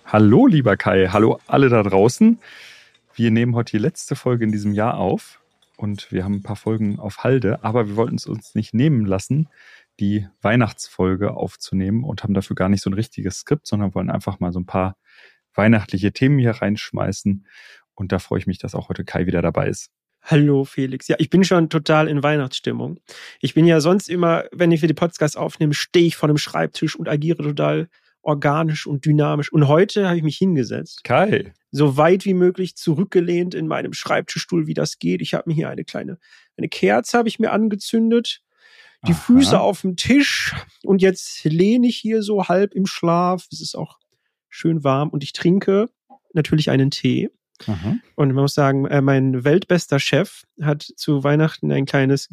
Hallo, lieber Kai. Hallo alle da draußen. Wir nehmen heute die letzte Folge in diesem Jahr auf und wir haben ein paar Folgen auf Halde, aber wir wollten es uns nicht nehmen lassen, die Weihnachtsfolge aufzunehmen und haben dafür gar nicht so ein richtiges Skript, sondern wollen einfach mal so ein paar weihnachtliche Themen hier reinschmeißen. Und da freue ich mich, dass auch heute Kai wieder dabei ist. Hallo Felix. Ja, ich bin schon total in Weihnachtsstimmung. Ich bin ja sonst immer, wenn ich für die Podcasts aufnehme, stehe ich vor dem Schreibtisch und agiere total organisch und dynamisch. Und heute habe ich mich hingesetzt. Kai. So weit wie möglich zurückgelehnt in meinem Schreibtischstuhl, wie das geht. Ich habe mir hier eine Kerze habe ich mir angezündet, die Füße auf dem Tisch und jetzt lehne ich hier so halb im Schlaf. Es ist auch schön warm und ich trinke natürlich einen Tee. Aha. Und man muss sagen, mein weltbester Chef hat zu Weihnachten ein kleines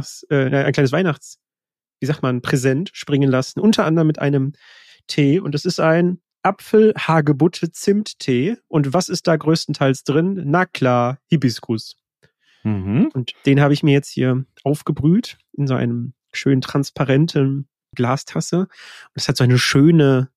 Präsent springen lassen, unter anderem mit einem Tee. Und das ist ein Apfel-Hagebutte-Zimt-Tee. Und was ist da größtenteils drin? Na klar, Hibiskus. Mhm. Und den habe ich mir jetzt hier aufgebrüht in so einem schön transparenten Glastasse. Und es hat so eine schöne,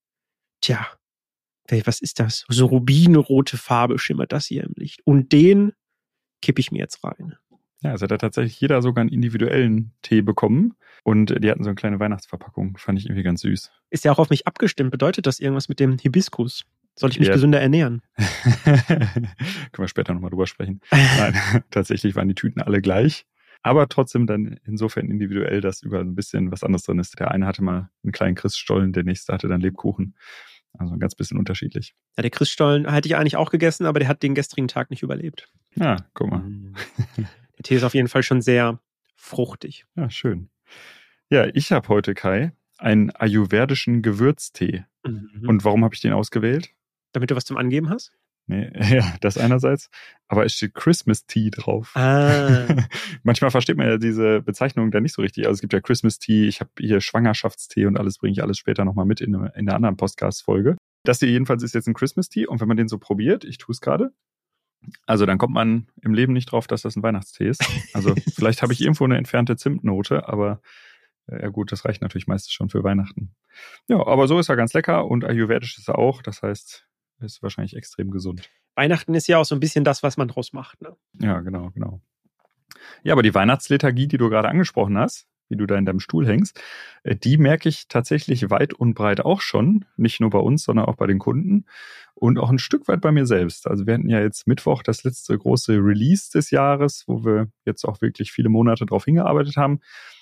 was ist das? So rubinrote Farbe schimmert das hier im Licht. Und den kippe ich mir jetzt rein. Ja, also hat tatsächlich jeder sogar einen individuellen Tee bekommen. Und die hatten so eine kleine Weihnachtsverpackung. Fand ich irgendwie ganz süß. Ist ja auch auf mich abgestimmt. Bedeutet das irgendwas mit dem Hibiskus? Soll ich mich gesünder ernähren? Können wir später nochmal drüber sprechen. Nein, tatsächlich waren die Tüten alle gleich. Aber trotzdem dann insofern individuell, dass überall ein bisschen was anderes drin ist. Der eine hatte mal einen kleinen Christstollen, der nächste hatte dann Lebkuchen. Also ein ganz bisschen unterschiedlich. Ja, der Christstollen hätte ich eigentlich auch gegessen, aber der hat den gestrigen Tag nicht überlebt. Ja, guck mal. Der Tee ist auf jeden Fall schon sehr fruchtig. Ja, schön. Ja, ich habe heute, Kai, einen ayurvedischen Gewürztee. Mhm. Und warum habe ich den ausgewählt? Damit du was zum Angeben hast? Nee, ja, das einerseits. Aber es steht Christmas Tea drauf. Manchmal versteht man ja diese Bezeichnung da nicht so richtig. Also es gibt ja Christmas Tea, ich habe hier Schwangerschaftstee und alles bringe ich alles später nochmal mit in einer anderen Podcast-Folge. Das hier jedenfalls ist jetzt ein Christmas Tea und wenn man den so probiert, ich tue es gerade, also dann kommt man im Leben nicht drauf, dass das ein Weihnachtstee ist. Also vielleicht habe ich irgendwo eine entfernte Zimtnote, aber ja gut, das reicht natürlich meistens schon für Weihnachten. Ja, aber so ist er ganz lecker und ayurvedisch ist er auch. Das heißt, ist wahrscheinlich extrem gesund. Weihnachten ist ja auch so ein bisschen das, was man draus macht, ne? Ja, genau. Ja, aber die Weihnachtsliturgie, die du gerade angesprochen hast, wie du da in deinem Stuhl hängst, die merke ich tatsächlich weit und breit auch schon. Nicht nur bei uns, sondern auch bei den Kunden und auch ein Stück weit bei mir selbst. Also wir hatten ja jetzt Mittwoch das letzte große Release des Jahres, wo wir jetzt auch wirklich viele Monate drauf hingearbeitet haben.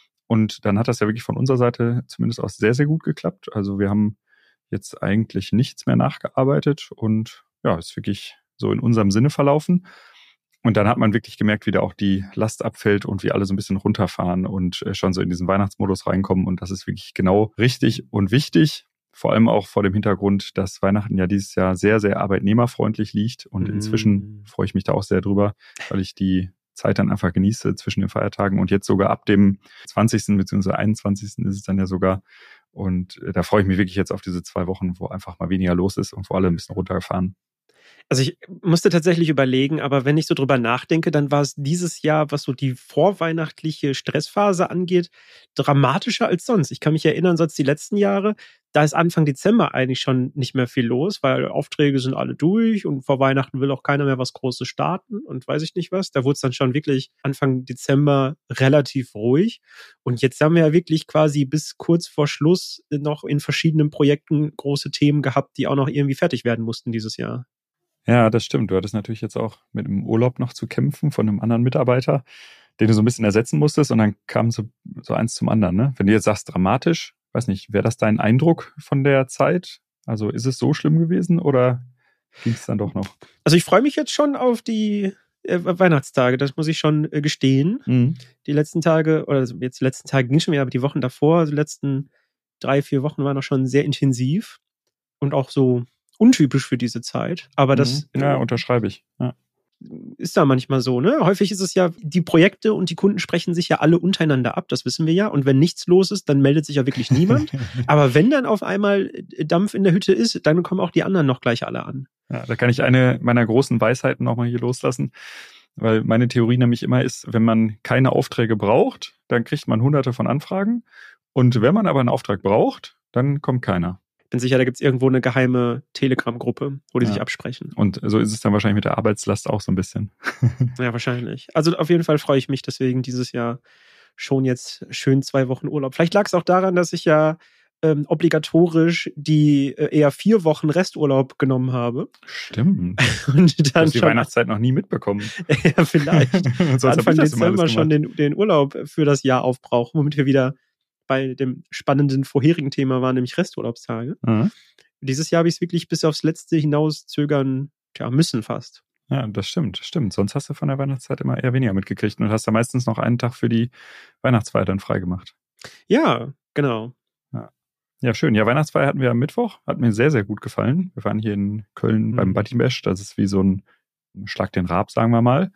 Und dann hat das ja wirklich von unserer Seite zumindest auch sehr, sehr gut geklappt. Also wir haben jetzt eigentlich nichts mehr nachgearbeitet und ja, ist wirklich so in unserem Sinne verlaufen. Und dann hat man wirklich gemerkt, wie da auch die Last abfällt und wie alle so ein bisschen runterfahren und schon so in diesen Weihnachtsmodus reinkommen. Und das ist wirklich genau richtig und wichtig. Vor allem auch vor dem Hintergrund, dass Weihnachten ja dieses Jahr sehr, sehr arbeitnehmerfreundlich liegt. Und inzwischen freue ich mich da auch sehr drüber, weil ich die Zeit dann einfach genieße zwischen den Feiertagen. Und jetzt sogar ab dem 20. bzw. 21. ist es dann ja sogar. Und da freue ich mich wirklich jetzt auf diese 2 Wochen, wo einfach mal weniger los ist und wo alle ein bisschen runterfahren. Also ich musste tatsächlich überlegen, aber wenn ich so drüber nachdenke, dann war es dieses Jahr, was so die vorweihnachtliche Stressphase angeht, dramatischer als sonst. Ich kann mich erinnern, sonst die letzten Jahre, da ist Anfang Dezember eigentlich schon nicht mehr viel los, weil Aufträge sind alle durch und vor Weihnachten will auch keiner mehr was Großes starten und weiß ich nicht was. Da wurde es dann schon wirklich Anfang Dezember relativ ruhig. Und jetzt haben wir ja wirklich quasi bis kurz vor Schluss noch in verschiedenen Projekten große Themen gehabt, die auch noch irgendwie fertig werden mussten dieses Jahr. Ja, das stimmt. Du hattest natürlich jetzt auch mit dem Urlaub noch zu kämpfen von einem anderen Mitarbeiter, den du so ein bisschen ersetzen musstest und dann kam so eins zum anderen, ne? Wenn du jetzt sagst dramatisch, weiß nicht, wäre das dein Eindruck von der Zeit? Also ist es so schlimm gewesen oder ging es dann doch noch? Also ich freue mich jetzt schon auf die Weihnachtstage, das muss ich schon gestehen. Mhm. Die letzten Tage, oder jetzt die letzten Tage ging schon wieder, aber die Wochen davor, die letzten 3-4 Wochen waren noch schon sehr intensiv und auch so untypisch für diese Zeit, aber das ja, unterschreibe ich. Ja. Ist da manchmal so, ne? Häufig ist es ja, die Projekte und die Kunden sprechen sich ja alle untereinander ab, das wissen wir ja. Und wenn nichts los ist, dann meldet sich ja wirklich niemand. Aber wenn dann auf einmal Dampf in der Hütte ist, dann kommen auch die anderen noch gleich alle an. Ja, da kann ich eine meiner großen Weisheiten nochmal hier loslassen. Weil meine Theorie nämlich immer ist, wenn man keine Aufträge braucht, dann kriegt man hunderte von Anfragen. Und wenn man aber einen Auftrag braucht, dann kommt keiner. bin sicher, da gibt es irgendwo eine geheime Telegram-Gruppe, wo die sich Ja. absprechen. Und so ist es dann wahrscheinlich mit der Arbeitslast auch so ein bisschen. Ja, wahrscheinlich. Also auf jeden Fall freue ich mich deswegen dieses Jahr schon jetzt schön 2 Wochen Urlaub. Vielleicht lag es auch daran, dass ich ja obligatorisch die eher 4 Wochen Resturlaub genommen habe. Stimmt. Und Du dann hast die schon Weihnachtszeit noch nie mitbekommen. ja, vielleicht Sonst hab Anfang ich das immer alles Dezember schon gemacht. den Urlaub für das Jahr aufbrauchen, womit wir wieder bei dem spannenden vorherigen Thema waren, nämlich Resturlaubstage. Mhm. Dieses Jahr habe ich es wirklich bis aufs Letzte hinaus zögern müssen fast. Ja, das stimmt. Sonst hast du von der Weihnachtszeit immer eher weniger mitgekriegt und hast da meistens noch einen Tag für die Weihnachtsfeier dann freigemacht. Ja, genau. Ja, schön. Ja, Weihnachtsfeier hatten wir am Mittwoch. Hat mir sehr, sehr gut gefallen. Wir waren hier in Köln beim Buddy Bash. Das ist wie so ein Schlag den Raab, sagen wir mal.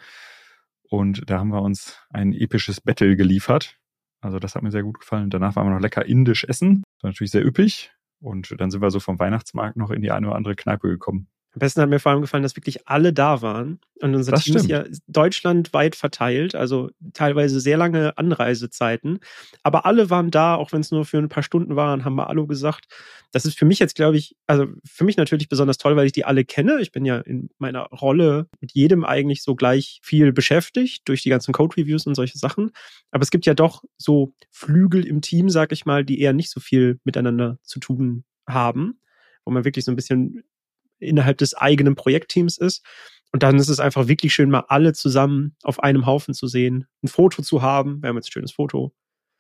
Und da haben wir uns ein episches Battle geliefert. Also das hat mir sehr gut gefallen. Danach waren wir noch lecker indisch essen. Das war natürlich sehr üppig. Und dann sind wir so vom Weihnachtsmarkt noch in die eine oder andere Kneipe gekommen. Am besten hat mir vor allem gefallen, dass wirklich alle da waren. Und unser Das Team ist stimmt. ja deutschlandweit verteilt, also teilweise sehr lange Anreisezeiten. Aber alle waren da, auch wenn es nur für ein paar Stunden waren, haben wir Hallo gesagt. Das ist für mich jetzt, glaube ich, also für mich natürlich besonders toll, weil ich die alle kenne. Ich bin ja in meiner Rolle mit jedem eigentlich so gleich viel beschäftigt durch die ganzen Code-Reviews und solche Sachen. Aber es gibt ja doch so Flügel im Team, sag ich mal, die eher nicht so viel miteinander zu tun haben, wo man wirklich so ein bisschen innerhalb des eigenen Projektteams ist. Und dann ist es einfach wirklich schön, mal alle zusammen auf einem Haufen zu sehen, ein Foto zu haben. Wir haben jetzt ein schönes Foto.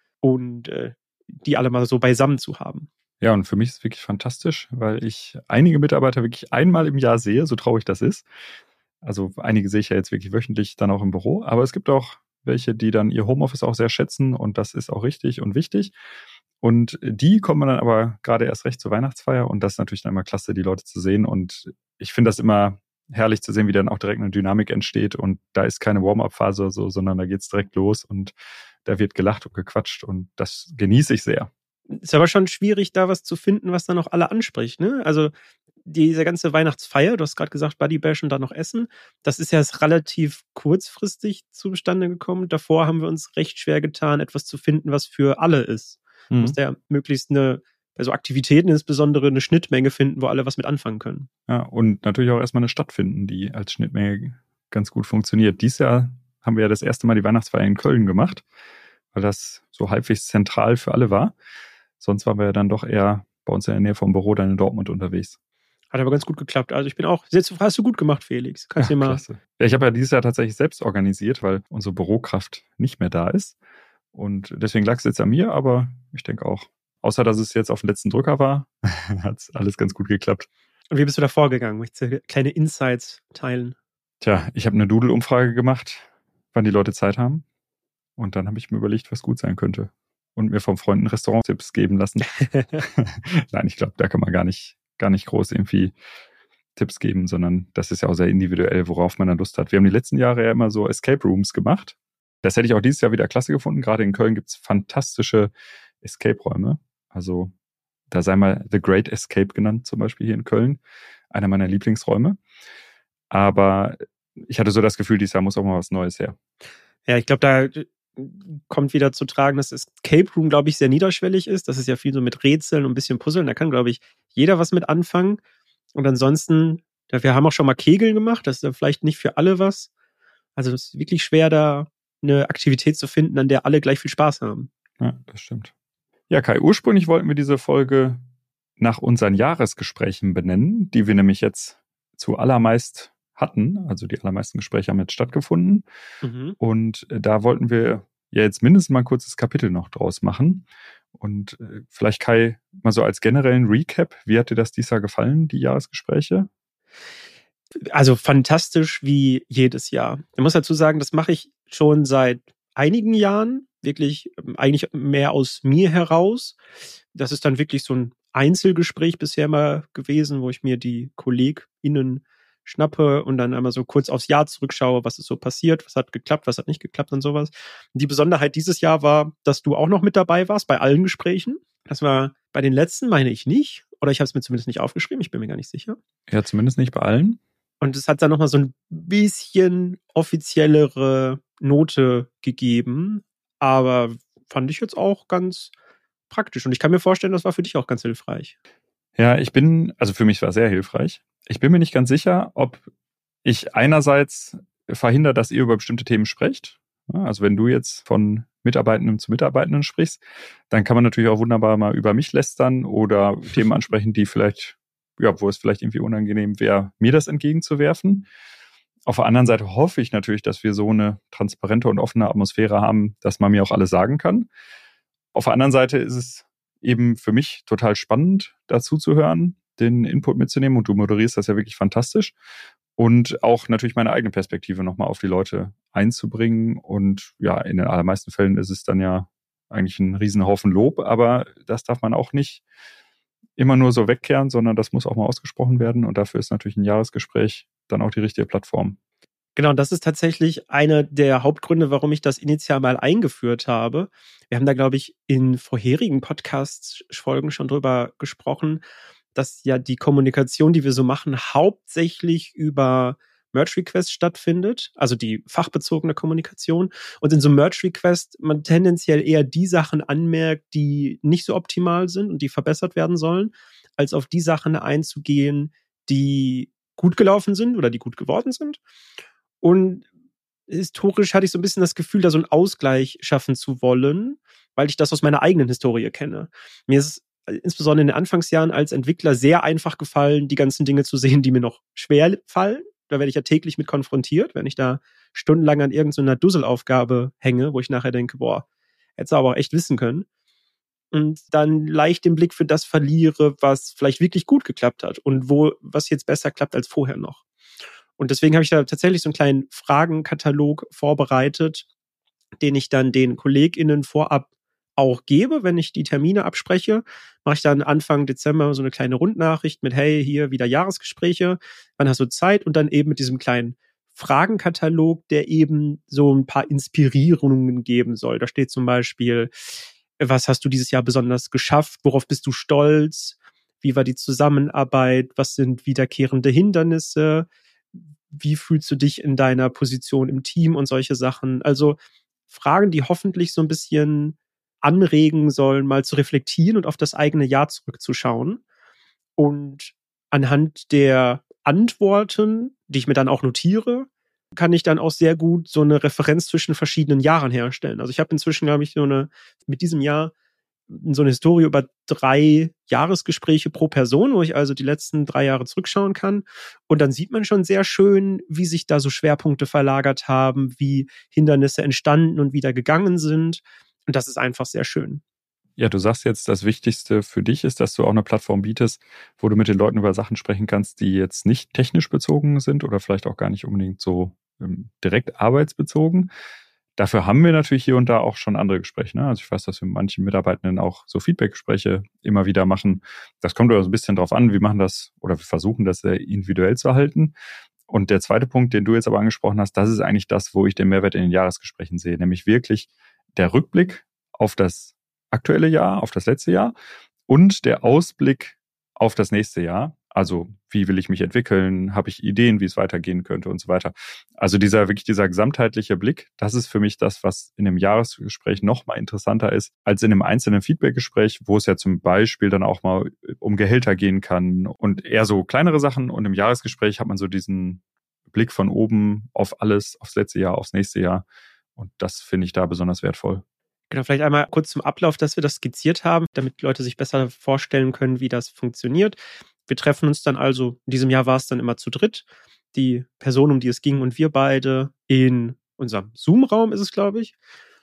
Und die alle mal so beisammen zu haben. Ja, und für mich ist es wirklich fantastisch, weil ich einige Mitarbeiter wirklich einmal im Jahr sehe, so traurig das ist. Also einige sehe ich ja jetzt wirklich wöchentlich dann auch im Büro, aber es gibt auch welche, die dann ihr Homeoffice auch sehr schätzen und das ist auch richtig und wichtig. Und die kommen dann aber gerade erst recht zur Weihnachtsfeier und das ist natürlich dann immer klasse, die Leute zu sehen. Und ich finde das immer herrlich zu sehen, wie dann auch direkt eine Dynamik entsteht und da ist keine Warm-up-Phase oder so, sondern da geht's direkt los und da wird gelacht und gequatscht und das genieße ich sehr. Ist aber schon schwierig, da was zu finden, was dann auch alle anspricht, ne? Also diese ganze Weihnachtsfeier, du hast gerade gesagt, Buddy Bash und dann noch Essen, das ist ja relativ kurzfristig zustande gekommen. Davor haben wir uns recht schwer getan, etwas zu finden, was für alle ist. Du musst ja möglichst bei so Aktivitäten insbesondere eine Schnittmenge finden, wo alle was mit anfangen können. Ja, und natürlich auch erstmal eine Stadt finden, die als Schnittmenge ganz gut funktioniert. Dieses Jahr haben wir ja das erste Mal die Weihnachtsfeier in Köln gemacht, weil das so halbwegs zentral für alle war. Sonst waren wir ja dann doch eher bei uns in der Nähe vom Büro dann in Dortmund unterwegs. Hat aber ganz gut geklappt. Also ich bin auch sehr zufrieden. Hast du gut gemacht, Felix. Kannst du mal. Klasse. Ja, ich habe ja dieses Jahr tatsächlich selbst organisiert, weil unsere Bürokraft nicht mehr da ist. Und deswegen lag es jetzt an mir, aber ich denke auch, außer dass es jetzt auf den letzten Drücker war, hat es alles ganz gut geklappt. Und wie bist du da vorgegangen? Möchtest du kleine Insights teilen? Tja, ich habe eine Doodle-Umfrage gemacht, wann die Leute Zeit haben. Und dann habe ich mir überlegt, was gut sein könnte. Und mir vom Freunden Restauranttipps geben lassen. Nein, ich glaube, da kann man gar nicht groß irgendwie Tipps geben, sondern das ist ja auch sehr individuell, worauf man dann Lust hat. Wir haben die letzten Jahre ja immer so Escape Rooms gemacht. Das hätte ich auch dieses Jahr wieder klasse gefunden. Gerade in Köln gibt's fantastische Escape-Räume. Also da sei mal The Great Escape genannt, zum Beispiel hier in Köln. Einer meiner Lieblingsräume. Aber ich hatte so das Gefühl, dieses Jahr muss auch mal was Neues her. Ja, ich glaube, da kommt wieder zu tragen, dass Escape Room, glaube ich, sehr niederschwellig ist. Das ist ja viel so mit Rätseln und ein bisschen Puzzeln. Da kann, glaube ich, jeder was mit anfangen. Und ansonsten, wir haben auch schon mal Kegeln gemacht. Das ist dann vielleicht nicht für alle was. Also es ist wirklich schwer, da eine Aktivität zu finden, an der alle gleich viel Spaß haben. Ja, das stimmt. Ja, Kai, ursprünglich wollten wir diese Folge nach unseren Jahresgesprächen benennen, die wir nämlich jetzt zuallermeist hatten. Also die allermeisten Gespräche haben jetzt stattgefunden. Und da wollten wir ja jetzt mindestens mal ein kurzes Kapitel noch draus machen. Und vielleicht, Kai, mal so als generellen Recap, wie hat dir das dieses Jahr gefallen, die Jahresgespräche? Also fantastisch wie jedes Jahr. Ich muss dazu sagen, das mache ich schon seit einigen Jahren, wirklich eigentlich mehr aus mir heraus. Das ist dann wirklich so ein Einzelgespräch bisher mal gewesen, wo ich mir die KollegInnen schnappe und dann einmal so kurz aufs Jahr zurückschaue, was ist so passiert, was hat geklappt, was hat nicht geklappt und sowas. Die Besonderheit dieses Jahr war, dass du auch noch mit dabei warst bei allen Gesprächen. Das war bei den letzten, meine ich nicht. Oder ich habe es mir zumindest nicht aufgeschrieben, ich bin mir gar nicht sicher. Ja, zumindest nicht bei allen. Und es hat dann nochmal so ein bisschen offiziellere Note gegeben. Aber fand ich jetzt auch ganz praktisch. Und ich kann mir vorstellen, das war für dich auch ganz hilfreich. Ja, also für mich war es sehr hilfreich. Ich bin mir nicht ganz sicher, ob ich einerseits verhindere, dass ihr über bestimmte Themen sprecht. Ja, also wenn du jetzt von Mitarbeitenden zu Mitarbeitenden sprichst, dann kann man natürlich auch wunderbar mal über mich lästern oder Themen ansprechen, die vielleicht, ja, wo es vielleicht irgendwie unangenehm wäre, mir das entgegenzuwerfen. Auf der anderen Seite hoffe ich natürlich, dass wir so eine transparente und offene Atmosphäre haben, dass man mir auch alles sagen kann. Auf der anderen Seite ist es eben für mich total spannend, dazu zu hören, den Input mitzunehmen, und du moderierst das ja wirklich fantastisch. Und auch natürlich meine eigene Perspektive nochmal auf die Leute einzubringen. Und ja, in den allermeisten Fällen ist es dann ja eigentlich ein Riesenhaufen Lob, aber das darf man auch nicht immer nur so wegkehren, sondern das muss auch mal ausgesprochen werden. Und dafür ist natürlich ein Jahresgespräch dann auch die richtige Plattform. Genau, das ist tatsächlich einer der Hauptgründe, warum ich das initial mal eingeführt habe. Wir haben da, glaube ich, in vorherigen Podcast-Folgen schon drüber gesprochen, dass ja die Kommunikation, die wir so machen, hauptsächlich über Merge-Requests stattfindet, also die fachbezogene Kommunikation. Und in so einem Merge-Request man tendenziell eher die Sachen anmerkt, die nicht so optimal sind und die verbessert werden sollen, als auf die Sachen einzugehen, die gut gelaufen sind oder die gut geworden sind. Und historisch hatte ich so ein bisschen das Gefühl, da so einen Ausgleich schaffen zu wollen, weil ich das aus meiner eigenen Historie kenne. Mir ist es insbesondere in den Anfangsjahren als Entwickler sehr einfach gefallen, die ganzen Dinge zu sehen, die mir noch schwer fallen. Da werde ich ja täglich mit konfrontiert, wenn ich da stundenlang an irgendeiner Dusselaufgabe hänge, wo ich nachher denke, boah, hättest du aber auch echt wissen können. Und dann leicht den Blick für das verliere, was vielleicht wirklich gut geklappt hat und was jetzt besser klappt als vorher noch. Und deswegen habe ich da tatsächlich so einen kleinen Fragenkatalog vorbereitet, den ich dann den KollegInnen vorab auch gebe, wenn ich die Termine abspreche. Mache ich dann Anfang Dezember so eine kleine Rundnachricht mit, hey, hier wieder Jahresgespräche, wann hast du Zeit? Und dann eben mit diesem kleinen Fragenkatalog, der eben so ein paar Inspirierungen geben soll. Da steht zum Beispiel, was hast du dieses Jahr besonders geschafft? Worauf bist du stolz? Wie war die Zusammenarbeit? Was sind wiederkehrende Hindernisse? Wie fühlst du dich in deiner Position im Team und solche Sachen? Also Fragen, die hoffentlich so ein bisschen anregen sollen, mal zu reflektieren und auf das eigene Jahr zurückzuschauen. Und anhand der Antworten, die ich mir dann auch notiere, kann ich dann auch sehr gut so eine Referenz zwischen verschiedenen Jahren herstellen. Also ich habe inzwischen, glaube ich, mit diesem Jahr so eine Historie über 3 Jahresgespräche pro Person, wo ich also die letzten 3 Jahre zurückschauen kann. Und dann sieht man schon sehr schön, wie sich da so Schwerpunkte verlagert haben, wie Hindernisse entstanden und wieder gegangen sind. Und das ist einfach sehr schön. Ja, du sagst jetzt, das Wichtigste für dich ist, dass du auch eine Plattform bietest, wo du mit den Leuten über Sachen sprechen kannst, die jetzt nicht technisch bezogen sind oder vielleicht auch gar nicht unbedingt so direkt arbeitsbezogen. Dafür haben wir natürlich hier und da auch schon andere Gespräche. Ne? Also ich weiß, dass wir mit manchen Mitarbeitenden auch so Feedback-Gespräche immer wieder machen. Das kommt aber so ein bisschen drauf an, wir machen das oder wir versuchen das sehr individuell zu halten. Und der zweite Punkt, den du jetzt aber angesprochen hast, das ist eigentlich das, wo ich den Mehrwert in den Jahresgesprächen sehe, nämlich wirklich der Rückblick auf das aktuelle Jahr, auf das letzte Jahr und der Ausblick auf das nächste Jahr. Also wie will ich mich entwickeln? Habe ich Ideen, wie es weitergehen könnte und so weiter. Also dieser gesamtheitliche Blick, das ist für mich das, was in einem Jahresgespräch noch mal interessanter ist als in einem einzelnen Feedbackgespräch, wo es ja zum Beispiel dann auch mal um Gehälter gehen kann und eher so kleinere Sachen. Und im Jahresgespräch hat man so diesen Blick von oben auf alles, aufs letzte Jahr, aufs nächste Jahr. Und das finde ich da besonders wertvoll. Genau, vielleicht einmal kurz zum Ablauf, dass wir das skizziert haben, damit die Leute sich besser vorstellen können, wie das funktioniert. Wir treffen uns dann also, in diesem Jahr war es dann immer zu dritt, die Person, um die es ging und wir beide in unserem Zoom-Raum ist es, glaube ich.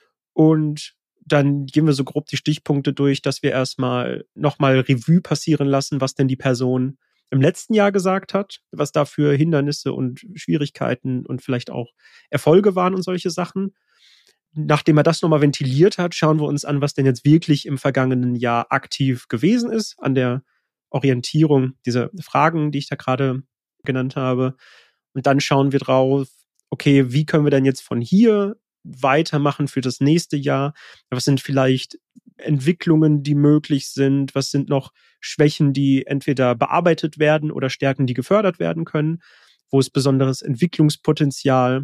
Und dann gehen wir so grob die Stichpunkte durch, dass wir erstmal nochmal Revue passieren lassen, was denn die Person im letzten Jahr gesagt hat, was da für Hindernisse und Schwierigkeiten und vielleicht auch Erfolge waren und solche Sachen. Nachdem er das nochmal ventiliert hat, schauen wir uns an, was denn jetzt wirklich im vergangenen Jahr aktiv gewesen ist, an der Orientierung dieser Fragen, die ich da gerade genannt habe. Und dann schauen wir drauf, okay, wie können wir denn jetzt von hier weitermachen für das nächste Jahr? Was sind vielleicht Entwicklungen, die möglich sind? Was sind noch Schwächen, die entweder bearbeitet werden oder Stärken, die gefördert werden können? Wo ist besonderes Entwicklungspotenzial?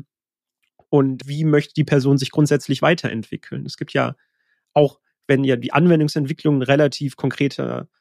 Und wie möchte die Person sich grundsätzlich weiterentwickeln? Es gibt ja auch, wenn ja die Anwendungsentwicklung ein relativ konkreter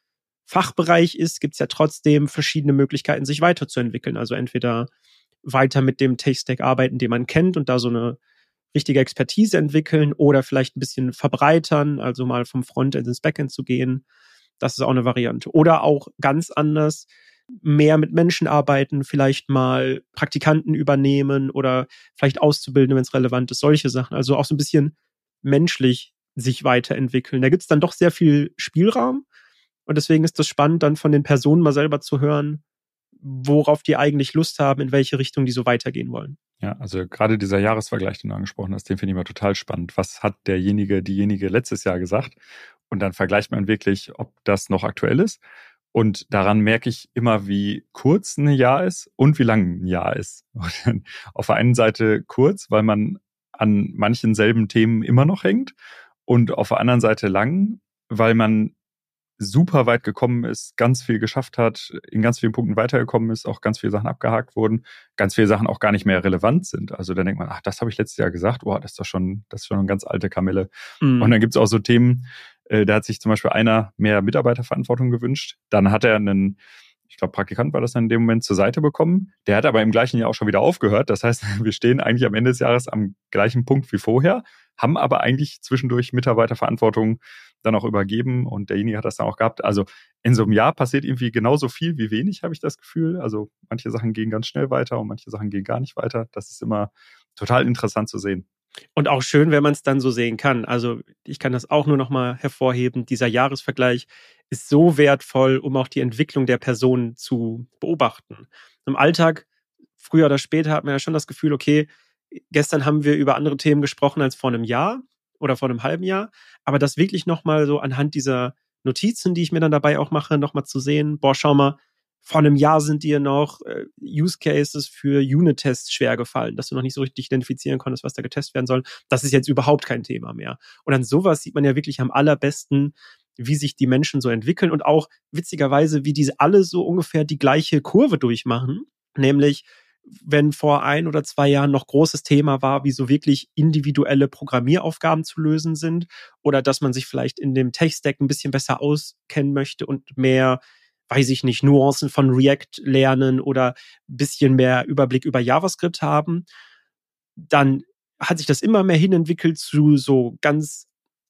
Fachbereich ist, gibt es ja trotzdem verschiedene Möglichkeiten, sich weiterzuentwickeln. Also entweder weiter mit dem Tech-Stack arbeiten, den man kennt und da so eine richtige Expertise entwickeln oder vielleicht ein bisschen verbreitern, also mal vom Frontend ins Backend zu gehen. Das ist auch eine Variante. Oder auch ganz anders, mehr mit Menschen arbeiten, vielleicht mal Praktikanten übernehmen oder vielleicht Auszubildende, wenn es relevant ist, solche Sachen. Also auch so ein bisschen menschlich sich weiterentwickeln. Da gibt es dann doch sehr viel Spielraum und deswegen ist das spannend, dann von den Personen mal selber zu hören, worauf die eigentlich Lust haben, in welche Richtung die so weitergehen wollen. Ja, also gerade dieser Jahresvergleich, den du angesprochen hast, den finde ich mal total spannend. Was hat diejenige letztes Jahr gesagt? Und dann vergleicht man wirklich, ob das noch aktuell ist. Und daran merke ich immer, wie kurz ein Jahr ist und wie lang ein Jahr ist. Und auf der einen Seite kurz, weil man an manchen selben Themen immer noch hängt. Und auf der anderen Seite lang, weil man super weit gekommen ist, ganz viel geschafft hat, in ganz vielen Punkten weitergekommen ist, auch ganz viele Sachen abgehakt wurden, ganz viele Sachen auch gar nicht mehr relevant sind. Also dann denkt man, ach, das habe ich letztes Jahr gesagt, das ist schon eine ganz alte Kamelle. Mhm. Und dann gibt es auch so Themen, da hat sich zum Beispiel einer mehr Mitarbeiterverantwortung gewünscht. Dann hat er ich glaube, Praktikant war das dann in dem Moment, zur Seite bekommen. Der hat aber im gleichen Jahr auch schon wieder aufgehört. Das heißt, wir stehen eigentlich am Ende des Jahres am gleichen Punkt wie vorher, haben aber eigentlich zwischendurch Mitarbeiterverantwortung dann auch übergeben und derjenige hat das dann auch gehabt. Also in so einem Jahr passiert irgendwie genauso viel wie wenig, habe ich das Gefühl. Also manche Sachen gehen ganz schnell weiter und manche Sachen gehen gar nicht weiter. Das ist immer total interessant zu sehen. Und auch schön, wenn man es dann so sehen kann. Also ich kann das auch nur noch mal hervorheben. Dieser Jahresvergleich ist so wertvoll, um auch die Entwicklung der Person zu beobachten. Im Alltag, früher oder später, hat man ja schon das Gefühl, okay, gestern haben wir über andere Themen gesprochen als vor einem Jahr oder vor einem halben Jahr. Aber das wirklich noch mal so anhand dieser Notizen, die ich mir dann dabei auch mache, noch mal zu sehen, schau mal, vor einem Jahr sind dir noch Use Cases für Unit-Tests schwer gefallen, dass du noch nicht so richtig identifizieren konntest, was da getestet werden soll. Das ist jetzt überhaupt kein Thema mehr. Und an sowas sieht man ja wirklich am allerbesten, wie sich die Menschen so entwickeln und auch witzigerweise, wie diese alle so ungefähr die gleiche Kurve durchmachen. Nämlich, wenn vor 1 oder 2 Jahren noch großes Thema war, wie so wirklich individuelle Programmieraufgaben zu lösen sind oder dass man sich vielleicht in dem Tech-Stack ein bisschen besser auskennen möchte und mehr, weiß ich nicht, Nuancen von React lernen oder ein bisschen mehr Überblick über JavaScript haben, dann hat sich das immer mehr hinentwickelt zu so ganz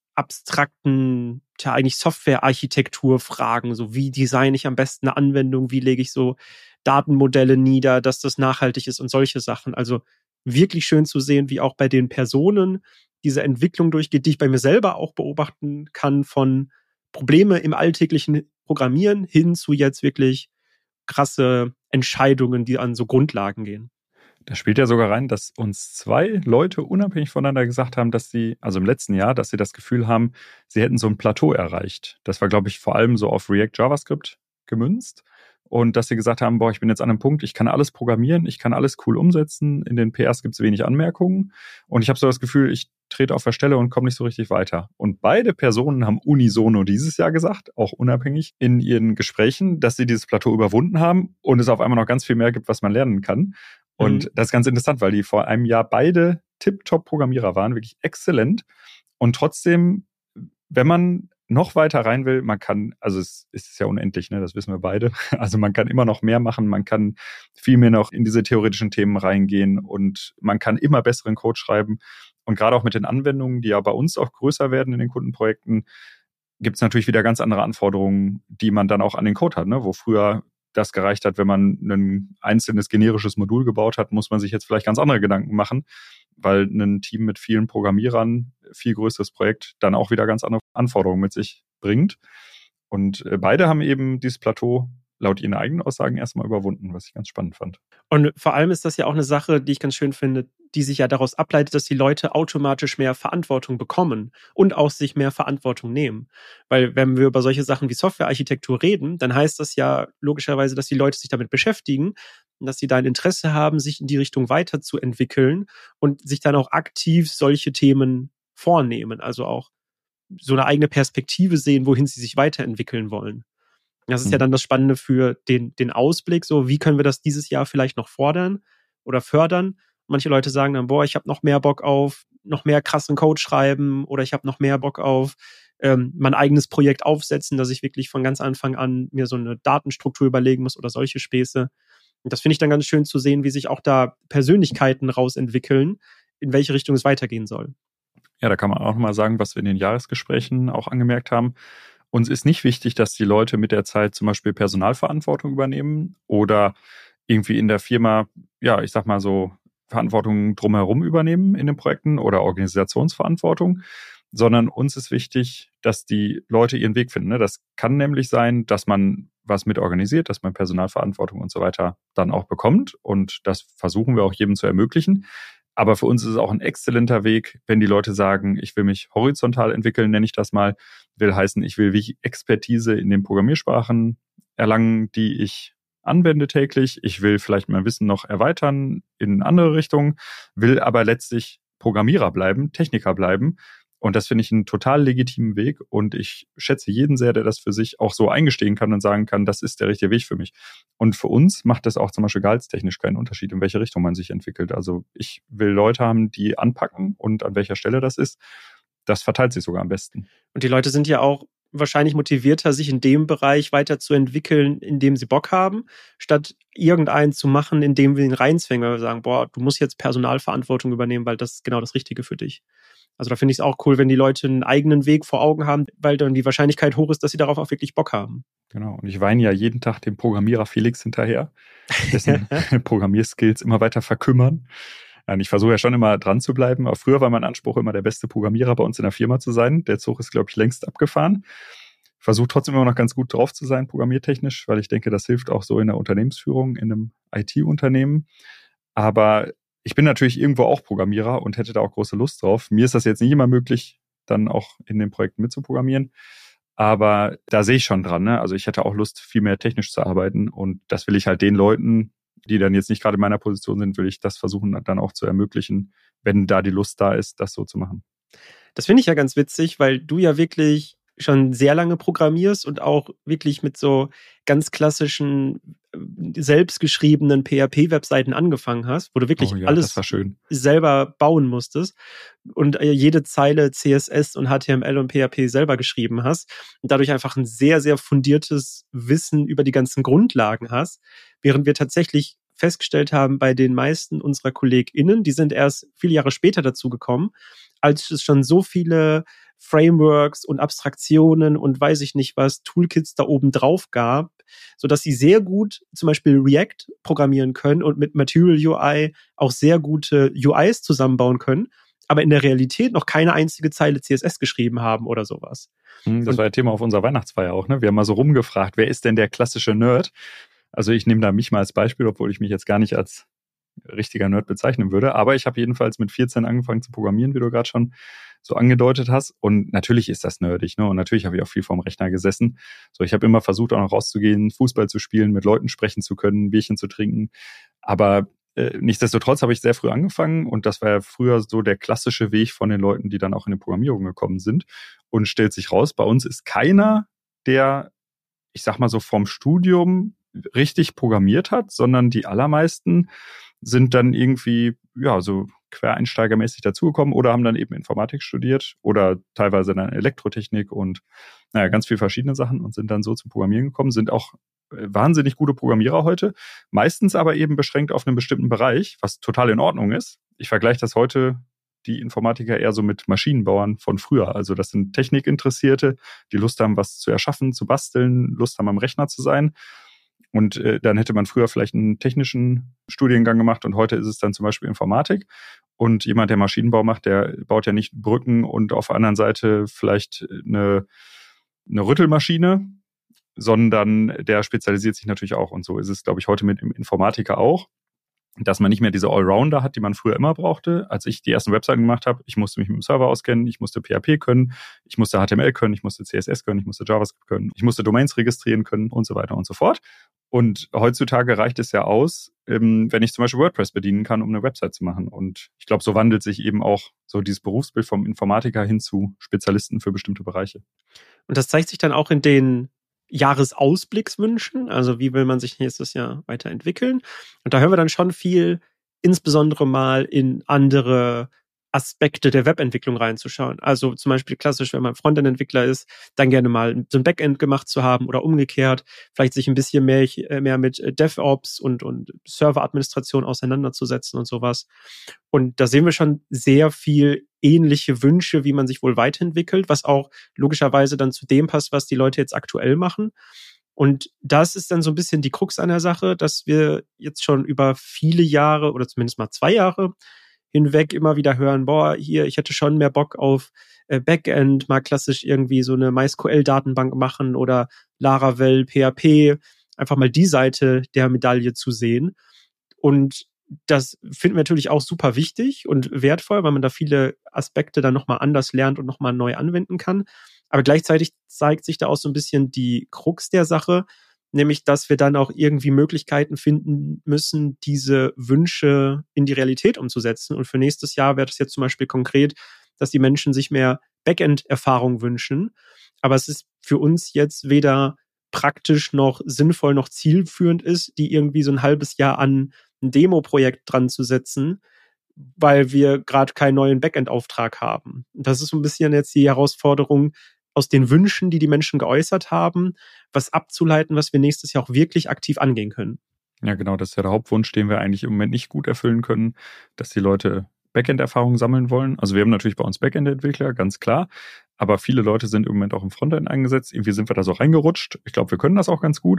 abstrakten, eigentlich Software-Architektur-Fragen, so wie designe ich am besten eine Anwendung, wie lege ich so Datenmodelle nieder, dass das nachhaltig ist und solche Sachen. Also wirklich schön zu sehen, wie auch bei den Personen diese Entwicklung durchgeht, die ich bei mir selber auch beobachten kann, von Probleme im alltäglichen Programmieren hin zu jetzt wirklich krasse Entscheidungen, die an so Grundlagen gehen. Da spielt ja sogar rein, dass uns 2 Leute unabhängig voneinander gesagt haben, dass sie, also im letzten Jahr, dass sie das Gefühl haben, sie hätten so ein Plateau erreicht. Das war, glaube ich, vor allem so auf React JavaScript gemünzt. Und dass sie gesagt haben, ich bin jetzt an einem Punkt, ich kann alles programmieren, ich kann alles cool umsetzen, in den PRs gibt es wenig Anmerkungen. Und ich habe so das Gefühl, ich trete auf der Stelle und komme nicht so richtig weiter. Und beide Personen haben unisono dieses Jahr gesagt, auch unabhängig in ihren Gesprächen, dass sie dieses Plateau überwunden haben und es auf einmal noch ganz viel mehr gibt, was man lernen kann. Und das ist ganz interessant, weil die vor einem Jahr beide Tip-Top-Programmierer waren, wirklich exzellent. Und trotzdem, wenn man noch weiter rein will, man kann, also es ist ja unendlich, ne, das wissen wir beide. Also man kann immer noch mehr machen, man kann viel mehr noch in diese theoretischen Themen reingehen und man kann immer besseren Code schreiben. Und gerade auch mit den Anwendungen, die ja bei uns auch größer werden in den Kundenprojekten, gibt es natürlich wieder ganz andere Anforderungen, die man dann auch an den Code hat, ne, wo früher das gereicht hat, wenn man ein einzelnes generisches Modul gebaut hat, muss man sich jetzt vielleicht ganz andere Gedanken machen, weil ein Team mit vielen Programmierern, viel größeres Projekt, dann auch wieder ganz andere Anforderungen mit sich bringt. Und beide haben eben dieses Plateau laut ihren eigenen Aussagen erstmal überwunden, was ich ganz spannend fand. Und vor allem ist das ja auch eine Sache, die ich ganz schön finde, die sich ja daraus ableitet, dass die Leute automatisch mehr Verantwortung bekommen und auch sich mehr Verantwortung nehmen. Weil wenn wir über solche Sachen wie Softwarearchitektur reden, dann heißt das ja logischerweise, dass die Leute sich damit beschäftigen und dass sie da ein Interesse haben, sich in die Richtung weiterzuentwickeln und sich dann auch aktiv solche Themen vornehmen. Also auch so eine eigene Perspektive sehen, wohin sie sich weiterentwickeln wollen. Das ist ja dann das Spannende für den Ausblick, so wie können wir das dieses Jahr vielleicht noch fordern oder fördern. Manche Leute sagen dann, ich habe noch mehr Bock auf noch mehr krassen Code schreiben oder ich habe noch mehr Bock auf mein eigenes Projekt aufsetzen, dass ich wirklich von ganz Anfang an mir so eine Datenstruktur überlegen muss oder solche Späße. Und das finde ich dann ganz schön zu sehen, wie sich auch da Persönlichkeiten rausentwickeln, in welche Richtung es weitergehen soll. Ja, da kann man auch nochmal sagen, was wir in den Jahresgesprächen auch angemerkt haben. Uns ist nicht wichtig, dass die Leute mit der Zeit zum Beispiel Personalverantwortung übernehmen oder irgendwie in der Firma, ja, ich sag mal so, Verantwortung drumherum übernehmen in den Projekten oder Organisationsverantwortung, sondern uns ist wichtig, dass die Leute ihren Weg finden. Das kann nämlich sein, dass man was mit organisiert, dass man Personalverantwortung und so weiter dann auch bekommt. Und das versuchen wir auch jedem zu ermöglichen. Aber für uns ist es auch ein exzellenter Weg, wenn die Leute sagen, ich will mich horizontal entwickeln, nenne ich das mal. Will heißen, ich will wie Expertise in den Programmiersprachen erlangen, die ich anwende täglich. Ich will vielleicht mein Wissen noch erweitern in andere Richtungen, will aber letztlich Programmierer bleiben, Techniker bleiben. Und das finde ich einen total legitimen Weg. Und ich schätze jeden sehr, der das für sich auch so eingestehen kann und sagen kann, das ist der richtige Weg für mich. Und für uns macht das auch zum Beispiel gehaltstechnisch keinen Unterschied, in welche Richtung man sich entwickelt. Also ich will Leute haben, die anpacken und an welcher Stelle das ist. Das verteilt sich sogar am besten. Und die Leute sind ja auch wahrscheinlich motivierter, sich in dem Bereich weiterzuentwickeln, in dem sie Bock haben, statt irgendeinen zu machen, in dem wir ihn reinzwingen, weil wir sagen, boah, du musst jetzt Personalverantwortung übernehmen, weil das ist genau das Richtige für dich. Also da finde ich es auch cool, wenn die Leute einen eigenen Weg vor Augen haben, weil dann die Wahrscheinlichkeit hoch ist, dass sie darauf auch wirklich Bock haben. Genau. Und ich weine ja jeden Tag dem Programmierer Felix hinterher, dessen Programmierskills immer weiter verkümmern. Und ich versuche ja schon immer dran zu bleiben. Aber früher war mein Anspruch immer, der beste Programmierer bei uns in der Firma zu sein. Der Zug ist, glaube ich, längst abgefahren. Versuche trotzdem immer noch ganz gut drauf zu sein, programmiertechnisch, weil ich denke, das hilft auch so in der Unternehmensführung, in einem IT-Unternehmen. Aber ich bin natürlich irgendwo auch Programmierer und hätte da auch große Lust drauf. Mir ist das jetzt nicht immer möglich, dann auch in den Projekten mitzuprogrammieren. Aber da sehe ich schon dran, ne? Also ich hätte auch Lust, viel mehr technisch zu arbeiten. Und das will ich halt den Leuten, die dann jetzt nicht gerade in meiner Position sind, will ich das versuchen dann auch zu ermöglichen, wenn da die Lust da ist, das so zu machen. Das finde ich ja ganz witzig, weil du ja wirklich schon sehr lange programmierst und auch wirklich mit so ganz klassischen, selbstgeschriebenen PHP-Webseiten angefangen hast, wo du wirklich alles selber bauen musstest und jede Zeile CSS und HTML und PHP selber geschrieben hast und dadurch einfach ein sehr, sehr fundiertes Wissen über die ganzen Grundlagen hast, während wir tatsächlich festgestellt haben, bei den meisten unserer KollegInnen, die sind erst viele Jahre später dazu gekommen, als es schon so viele Frameworks und Abstraktionen und weiß ich nicht was, Toolkits da oben drauf gab, sodass sie sehr gut zum Beispiel React programmieren können und mit Material UI auch sehr gute UIs zusammenbauen können, aber in der Realität noch keine einzige Zeile CSS geschrieben haben oder sowas. Das war ja Thema auf unserer Weihnachtsfeier auch, ne? Wir haben mal so rumgefragt, wer ist denn der klassische Nerd? Also ich nehme da mich mal als Beispiel, obwohl ich mich jetzt gar nicht als richtiger Nerd bezeichnen würde. Aber ich habe jedenfalls mit 14 angefangen zu programmieren, wie du gerade schon so angedeutet hast. Und natürlich ist das nerdig, ne? Und natürlich habe ich auch viel vorm Rechner gesessen. So, ich habe immer versucht, auch noch rauszugehen, Fußball zu spielen, mit Leuten sprechen zu können, Bierchen zu trinken. Aber nichtsdestotrotz habe ich sehr früh angefangen und das war ja früher so der klassische Weg von den Leuten, die dann auch in die Programmierung gekommen sind. Und stellt sich raus, bei uns ist keiner, der, ich sag mal so, vom Studium richtig programmiert hat, sondern die allermeisten sind dann irgendwie, ja, so quereinsteigermäßig dazugekommen oder haben dann eben Informatik studiert oder teilweise dann Elektrotechnik und ganz viele verschiedene Sachen und sind dann so zum Programmieren gekommen, sind auch wahnsinnig gute Programmierer heute, meistens aber eben beschränkt auf einen bestimmten Bereich, was total in Ordnung ist. Ich vergleiche das heute, die Informatiker, eher so mit Maschinenbauern von früher. Also das sind Technikinteressierte, die Lust haben, was zu erschaffen, zu basteln, Lust haben, am Rechner zu sein. Und dann hätte man früher vielleicht einen technischen Studiengang gemacht und heute ist es dann zum Beispiel Informatik. Und jemand, der Maschinenbau macht, der baut ja nicht Brücken und auf der anderen Seite vielleicht eine Rüttelmaschine, sondern der spezialisiert sich natürlich auch. Und so ist es, glaube ich, heute mit dem Informatiker auch, dass man nicht mehr diese Allrounder hat, die man früher immer brauchte. Als ich die ersten Webseiten gemacht habe, ich musste mich mit dem Server auskennen, ich musste PHP können, ich musste HTML können, ich musste CSS können, ich musste JavaScript können, ich musste Domains registrieren können und so weiter und so fort. Und heutzutage reicht es ja aus, wenn ich zum Beispiel WordPress bedienen kann, um eine Website zu machen. Und ich glaube, so wandelt sich eben auch so dieses Berufsbild vom Informatiker hin zu Spezialisten für bestimmte Bereiche. Und das zeigt sich dann auch in den Jahresausblickswünschen, also wie will man sich nächstes Jahr weiterentwickeln. Und da hören wir dann schon viel, insbesondere mal in andere Aspekte der Webentwicklung reinzuschauen. Also zum Beispiel klassisch, wenn man Frontend-Entwickler ist, dann gerne mal so ein Backend gemacht zu haben oder umgekehrt, vielleicht sich ein bisschen mehr mit DevOps und Serveradministration auseinanderzusetzen und sowas. Und da sehen wir schon sehr viel ähnliche Wünsche, wie man sich wohl weiterentwickelt, was auch logischerweise dann zu dem passt, was die Leute jetzt aktuell machen. Und das ist dann so ein bisschen die Krux an der Sache, dass wir jetzt schon über viele Jahre oder zumindest mal 2 Jahre hinweg immer wieder hören, hier, ich hätte schon mehr Bock auf Backend, mal klassisch irgendwie so eine MySQL-Datenbank machen oder Laravel, PHP, einfach mal die Seite der Medaille zu sehen. Und das finden wir natürlich auch super wichtig und wertvoll, weil man da viele Aspekte dann nochmal anders lernt und nochmal neu anwenden kann. Aber gleichzeitig zeigt sich da auch so ein bisschen die Krux der Sache, nämlich, dass wir dann auch irgendwie Möglichkeiten finden müssen, diese Wünsche in die Realität umzusetzen. Und für nächstes Jahr wäre das jetzt zum Beispiel konkret, dass die Menschen sich mehr Backend-Erfahrung wünschen. Aber es ist für uns jetzt weder praktisch noch sinnvoll noch zielführend ist, die irgendwie so ein halbes Jahr an ein Demo-Projekt dran zu setzen, weil wir gerade keinen neuen Backend-Auftrag haben. Das ist so ein bisschen jetzt die Herausforderung, aus den Wünschen, die Menschen geäußert haben, was abzuleiten, was wir nächstes Jahr auch wirklich aktiv angehen können. Ja, genau, das ist ja der Hauptwunsch, den wir eigentlich im Moment nicht gut erfüllen können, dass die Leute Backend-Erfahrung sammeln wollen. Also wir haben natürlich bei uns Backend-Entwickler, ganz klar, aber viele Leute sind im Moment auch im Frontend eingesetzt. Irgendwie sind wir da so reingerutscht. Ich glaube, wir können das auch ganz gut.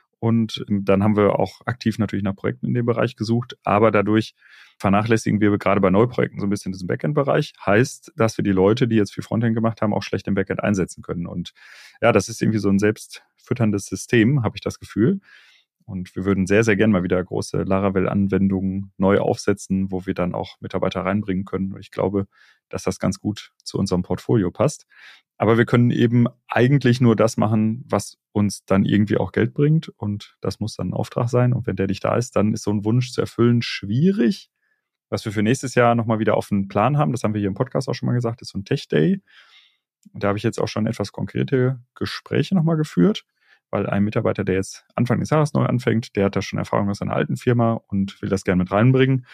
Und dann haben wir auch aktiv natürlich nach Projekten in dem Bereich gesucht, aber dadurch vernachlässigen wir gerade bei Neuprojekten so ein bisschen diesen Backend-Bereich. Heißt, dass wir die Leute, die jetzt viel Frontend gemacht haben, auch schlecht im Backend einsetzen können. Und ja, das ist irgendwie so ein selbstfütterndes System, habe ich das Gefühl. Und wir würden sehr, sehr gerne mal wieder große Laravel-Anwendungen neu aufsetzen, wo wir dann auch Mitarbeiter reinbringen können. Und ich glaube, dass das ganz gut zu unserem Portfolio passt. Aber wir können eben eigentlich nur das machen, was uns dann irgendwie auch Geld bringt. Und das muss dann ein Auftrag sein. Und wenn der nicht da ist, dann ist so ein Wunsch zu erfüllen schwierig. Was wir für nächstes Jahr nochmal wieder auf den Plan haben, das haben wir hier im Podcast auch schon mal gesagt, ist so ein Tech Day. Und da habe ich jetzt auch schon etwas konkrete Gespräche nochmal geführt, weil ein Mitarbeiter, der jetzt Anfang des Jahres neu anfängt, der hat da schon Erfahrung aus seiner alten Firma und will das gerne mit reinbringen.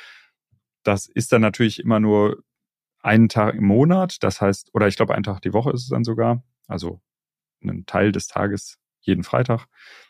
Das ist dann natürlich immer nur einen Tag im Monat, das heißt, oder ich glaube, einen Tag die Woche ist es dann sogar, also einen Teil des Tages jeden Freitag,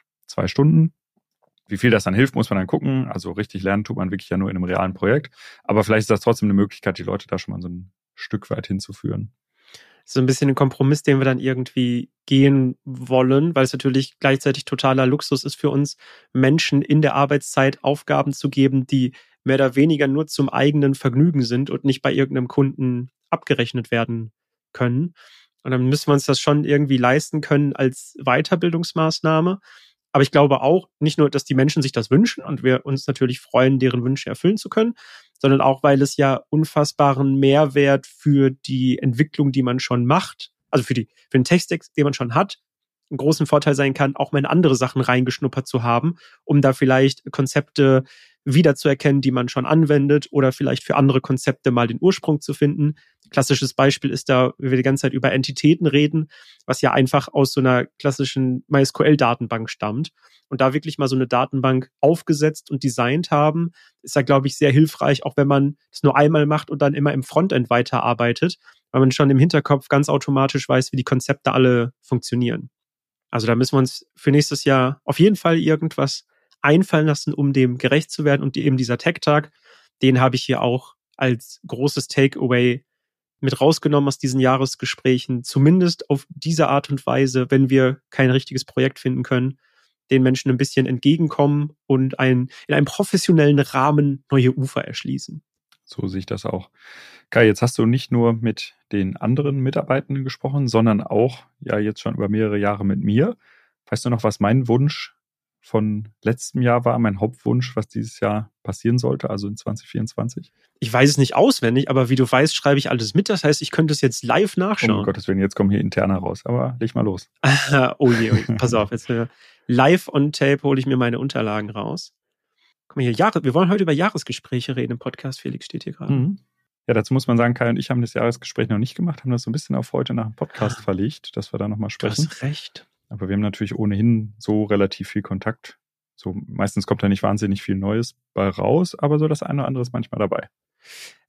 2 Stunden. Wie viel das dann hilft, muss man dann gucken. Also richtig lernen tut man wirklich ja nur in einem realen Projekt. Aber vielleicht ist das trotzdem eine Möglichkeit, die Leute da schon mal so ein Stück weit hinzuführen. So ein bisschen ein Kompromiss, den wir dann irgendwie gehen wollen, weil es natürlich gleichzeitig totaler Luxus ist für uns, Menschen in der Arbeitszeit Aufgaben zu geben, die mehr oder weniger nur zum eigenen Vergnügen sind und nicht bei irgendeinem Kunden abgerechnet werden können. Und dann müssen wir uns das schon irgendwie leisten können als Weiterbildungsmaßnahme. Aber ich glaube auch, nicht nur, dass die Menschen sich das wünschen und wir uns natürlich freuen, deren Wünsche erfüllen zu können, sondern auch, weil es ja unfassbaren Mehrwert für die Entwicklung, die man schon macht, also für den Tech-Stack, den man schon hat, einen großen Vorteil sein kann, auch mal in andere Sachen reingeschnuppert zu haben, um da vielleicht Konzepte wiederzuerkennen, die man schon anwendet oder vielleicht für andere Konzepte mal den Ursprung zu finden. Klassisches Beispiel ist da, wie wir die ganze Zeit über Entitäten reden, was ja einfach aus so einer klassischen MySQL-Datenbank stammt. Und da wirklich mal so eine Datenbank aufgesetzt und designt haben, ist da, glaube ich, sehr hilfreich, auch wenn man es nur einmal macht und dann immer im Frontend weiterarbeitet, weil man schon im Hinterkopf ganz automatisch weiß, wie die Konzepte alle funktionieren. Also da müssen wir uns für nächstes Jahr auf jeden Fall irgendwas einfallen lassen, um dem gerecht zu werden. Und eben dieser Tech-Tag, den habe ich hier auch als großes Takeaway mit rausgenommen aus diesen Jahresgesprächen. Zumindest auf diese Art und Weise, wenn wir kein richtiges Projekt finden können, den Menschen ein bisschen entgegenkommen und in einem professionellen Rahmen neue Ufer erschließen. So sehe ich das auch. Kai, jetzt hast du nicht nur mit den anderen Mitarbeitenden gesprochen, sondern auch ja jetzt schon über mehrere Jahre mit mir. Weißt du noch, was mein Wunsch von letztem Jahr war, mein Hauptwunsch, was dieses Jahr passieren sollte, also in 2024? Ich weiß es nicht auswendig, aber wie du weißt, schreibe ich alles mit. Das heißt, ich könnte es jetzt live nachschauen. Um Gottes Willen, jetzt kommen hier interner raus, aber leg mal los. Oh je, pass auf, jetzt live on tape hole ich mir meine Unterlagen raus. Guck mal hier, wir wollen heute über Jahresgespräche reden im Podcast, Felix steht hier gerade. Mhm. Ja, dazu muss man sagen, Kai und ich haben das Jahresgespräch noch nicht gemacht, haben das so ein bisschen auf heute nach dem Podcast verlegt, dass wir da nochmal sprechen. Du hast recht. Aber wir haben natürlich ohnehin so relativ viel Kontakt. So meistens kommt da nicht wahnsinnig viel Neues bei raus, aber so das eine oder andere ist manchmal dabei.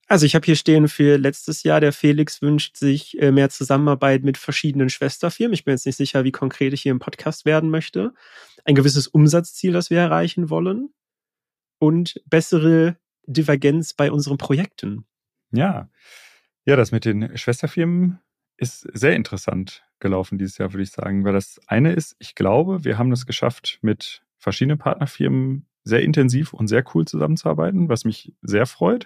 Also ich habe hier stehen für letztes Jahr, der Felix wünscht sich mehr Zusammenarbeit mit verschiedenen Schwesterfirmen. Ich bin jetzt nicht sicher, wie konkret ich hier im Podcast werden möchte. Ein gewisses Umsatzziel, das wir erreichen wollen. Und bessere Divergenz bei unseren Projekten. Ja, das mit den Schwesterfirmen ist sehr interessant gelaufen dieses Jahr, würde ich sagen. Weil das eine ist, ich glaube, wir haben es geschafft, mit verschiedenen Partnerfirmen sehr intensiv und sehr cool zusammenzuarbeiten, was mich sehr freut.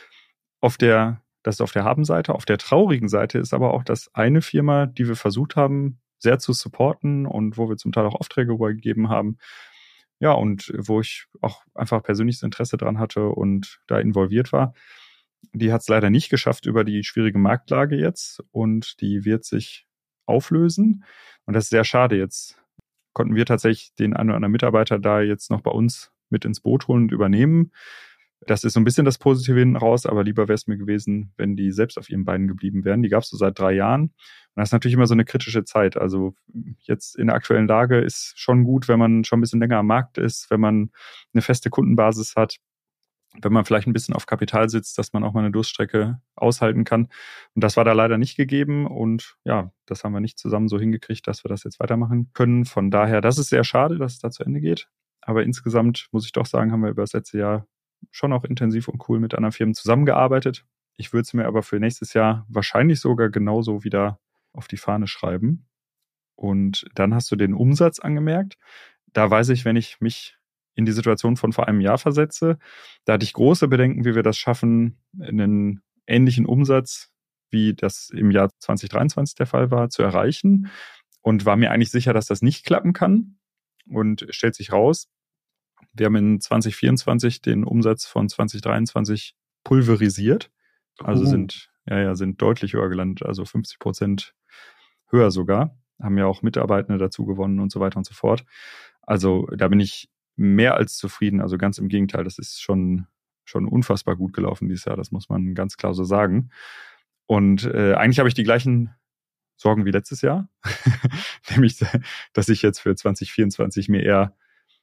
Das ist auf der Habenseite. Auf der traurigen Seite ist aber auch, dass eine Firma, die wir versucht haben, sehr zu supporten und wo wir zum Teil auch Aufträge übergeben haben, ja, und wo ich auch einfach persönliches Interesse dran hatte und da involviert war, die hat es leider nicht geschafft über die schwierige Marktlage jetzt und die wird sich auflösen. Und das ist sehr schade. Jetzt konnten wir tatsächlich den einen oder anderen Mitarbeiter da jetzt noch bei uns mit ins Boot holen und übernehmen. Das ist so ein bisschen das Positive hinten raus, aber lieber wäre es mir gewesen, wenn die selbst auf ihren Beinen geblieben wären. Die gab es so seit 3 Jahren. Und das ist natürlich immer so eine kritische Zeit. Also jetzt in der aktuellen Lage ist schon gut, wenn man schon ein bisschen länger am Markt ist, wenn man eine feste Kundenbasis hat, wenn man vielleicht ein bisschen auf Kapital sitzt, dass man auch mal eine Durststrecke aushalten kann. Und das war da leider nicht gegeben. Und ja, das haben wir nicht zusammen so hingekriegt, dass wir das jetzt weitermachen können. Von daher, das ist sehr schade, dass es da zu Ende geht. Aber insgesamt muss ich doch sagen, haben wir über das letzte Jahr schon auch intensiv und cool mit anderen Firmen zusammengearbeitet. Ich würde es mir aber für nächstes Jahr wahrscheinlich sogar genauso wieder auf die Fahne schreiben. Und dann hast du den Umsatz angemerkt. Da weiß ich, wenn ich mich in die Situation von vor einem Jahr versetze, da hatte ich große Bedenken, wie wir das schaffen, einen ähnlichen Umsatz, wie das im Jahr 2023 der Fall war, zu erreichen. Und war mir eigentlich sicher, dass das nicht klappen kann. Und stellt sich raus, wir haben in 2024 den Umsatz von 2023 pulverisiert. Also sind deutlich höher gelandet, also 50% höher sogar. Haben ja auch Mitarbeitende dazu gewonnen und so weiter und so fort. Also da bin ich mehr als zufrieden. Also ganz im Gegenteil, das ist schon unfassbar gut gelaufen dieses Jahr. Das muss man ganz klar so sagen. Und eigentlich habe ich die gleichen Sorgen wie letztes Jahr. Nämlich, dass ich jetzt für 2024 mir eher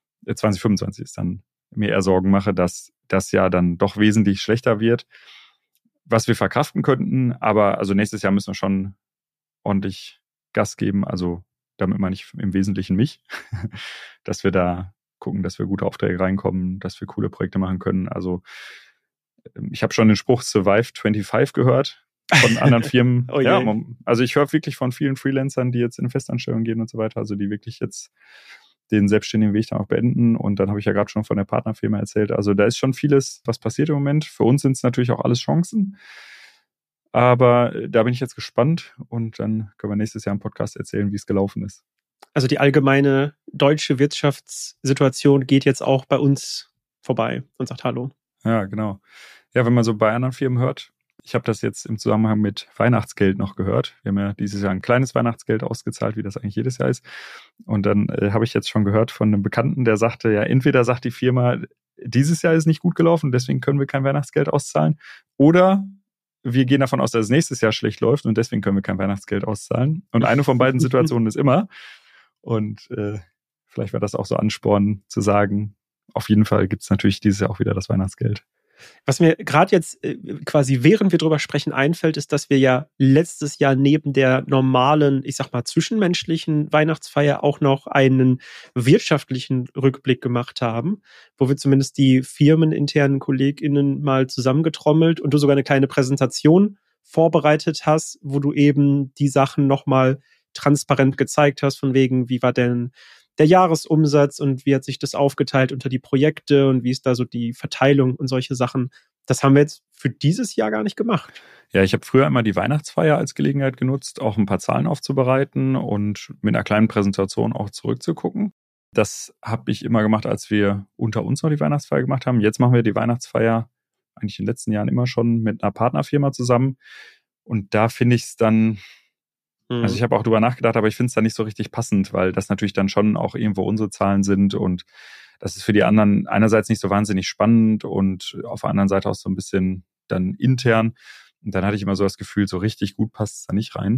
2025 ist dann mir eher Sorgen mache, dass das Jahr dann doch wesentlich schlechter wird, was wir verkraften könnten. Aber also nächstes Jahr müssen wir schon ordentlich Gas geben. Also damit meine ich im Wesentlichen mich, dass wir da gucken, dass wir gute Aufträge reinkommen, dass wir coole Projekte machen können. Also ich habe schon den Spruch Survive 25 gehört von anderen Firmen. Oh ja, also ich höre wirklich von vielen Freelancern, die jetzt in Festanstellung gehen und so weiter, also die wirklich jetzt den selbstständigen Weg dann auch beenden. Und dann habe ich ja gerade schon von der Partnerfirma erzählt. Also da ist schon vieles, was passiert im Moment. Für uns sind es natürlich auch alles Chancen. Aber da bin ich jetzt gespannt und dann können wir nächstes Jahr im Podcast erzählen, wie es gelaufen ist. Also die allgemeine deutsche Wirtschaftssituation geht jetzt auch bei uns vorbei und sagt Hallo. Ja, genau. Ja, wenn man so bei anderen Firmen hört, ich habe das jetzt im Zusammenhang mit Weihnachtsgeld noch gehört. Wir haben ja dieses Jahr ein kleines Weihnachtsgeld ausgezahlt, wie das eigentlich jedes Jahr ist. Und dann habe ich jetzt schon gehört von einem Bekannten, der sagte, ja, entweder sagt die Firma, dieses Jahr ist nicht gut gelaufen, deswegen können wir kein Weihnachtsgeld auszahlen. Oder wir gehen davon aus, dass es nächstes Jahr schlecht läuft und deswegen können wir kein Weihnachtsgeld auszahlen. Und eine von beiden Situationen ist immer. Und vielleicht war das auch so Ansporn zu sagen, auf jeden Fall gibt es natürlich dieses Jahr auch wieder das Weihnachtsgeld. Was mir gerade jetzt quasi, während wir drüber sprechen, einfällt, ist, dass wir ja letztes Jahr neben der normalen, ich sag mal, zwischenmenschlichen Weihnachtsfeier auch noch einen wirtschaftlichen Rückblick gemacht haben, wo wir zumindest die firmeninternen KollegInnen mal zusammengetrommelt und du sogar eine kleine Präsentation vorbereitet hast, wo du eben die Sachen nochmal transparent gezeigt hast, von wegen, wie war denn der Jahresumsatz und wie hat sich das aufgeteilt unter die Projekte und wie ist da so die Verteilung und solche Sachen. Das haben wir jetzt für dieses Jahr gar nicht gemacht. Ja, ich habe früher immer die Weihnachtsfeier als Gelegenheit genutzt, auch ein paar Zahlen aufzubereiten und mit einer kleinen Präsentation auch zurückzugucken. Das habe ich immer gemacht, als wir unter uns noch die Weihnachtsfeier gemacht haben. Jetzt machen wir die Weihnachtsfeier eigentlich in den letzten Jahren immer schon mit einer Partnerfirma zusammen. Und da finde ich es dann, also ich habe auch drüber nachgedacht, aber ich finde es dann nicht so richtig passend, weil das natürlich dann schon auch irgendwo unsere Zahlen sind und das ist für die anderen einerseits nicht so wahnsinnig spannend und auf der anderen Seite auch so ein bisschen dann intern. Und dann hatte ich immer so das Gefühl, so richtig gut passt es da nicht rein.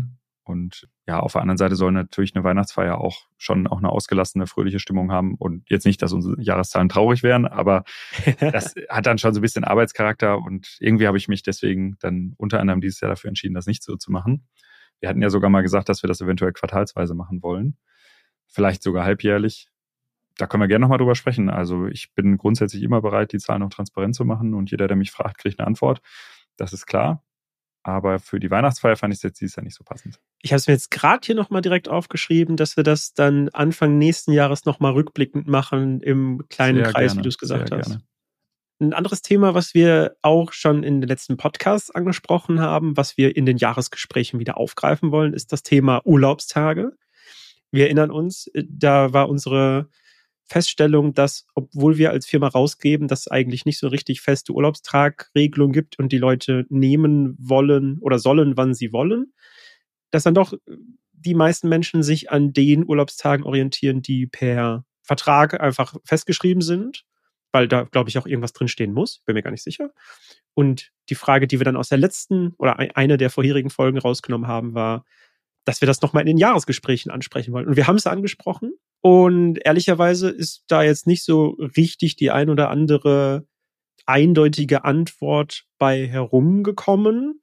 Und ja, auf der anderen Seite soll natürlich eine Weihnachtsfeier auch schon auch eine ausgelassene, fröhliche Stimmung haben. Und jetzt nicht, dass unsere Jahreszahlen traurig wären, aber das hat dann schon so ein bisschen Arbeitscharakter. Und irgendwie habe ich mich deswegen dann unter anderem dieses Jahr dafür entschieden, das nicht so zu machen. Wir hatten ja sogar mal gesagt, dass wir das eventuell quartalsweise machen wollen. Vielleicht sogar halbjährlich. Da können wir gerne nochmal drüber sprechen. Also ich bin grundsätzlich immer bereit, die Zahlen auch transparent zu machen. Und jeder, der mich fragt, kriegt eine Antwort. Das ist klar. Aber für die Weihnachtsfeier fand ich es jetzt dieses Jahr nicht so passend. Ich habe es mir jetzt gerade hier nochmal direkt aufgeschrieben, dass wir das dann Anfang nächsten Jahres nochmal rückblickend machen im kleinen Sehr Kreis, gerne, wie du es gesagt sehr hast. gerne. Ein anderes Thema, was wir auch schon in den letzten Podcasts angesprochen haben, was wir in den Jahresgesprächen wieder aufgreifen wollen, ist das Thema Urlaubstage. Wir erinnern uns, da war unsere Feststellung, dass, obwohl wir als Firma rausgeben, dass es eigentlich nicht so richtig feste Urlaubstagregelung gibt und die Leute nehmen wollen oder sollen, wann sie wollen, dass dann doch die meisten Menschen sich an den Urlaubstagen orientieren, die per Vertrag einfach festgeschrieben sind, weil da, glaube ich, auch irgendwas drinstehen muss. Bin mir gar nicht sicher. Und die Frage, die wir dann aus der letzten oder eine der vorherigen Folgen rausgenommen haben, war, dass wir das nochmal in den Jahresgesprächen ansprechen wollen. Und wir haben es angesprochen. Und ehrlicherweise ist da jetzt nicht so richtig die ein oder andere eindeutige Antwort bei herumgekommen.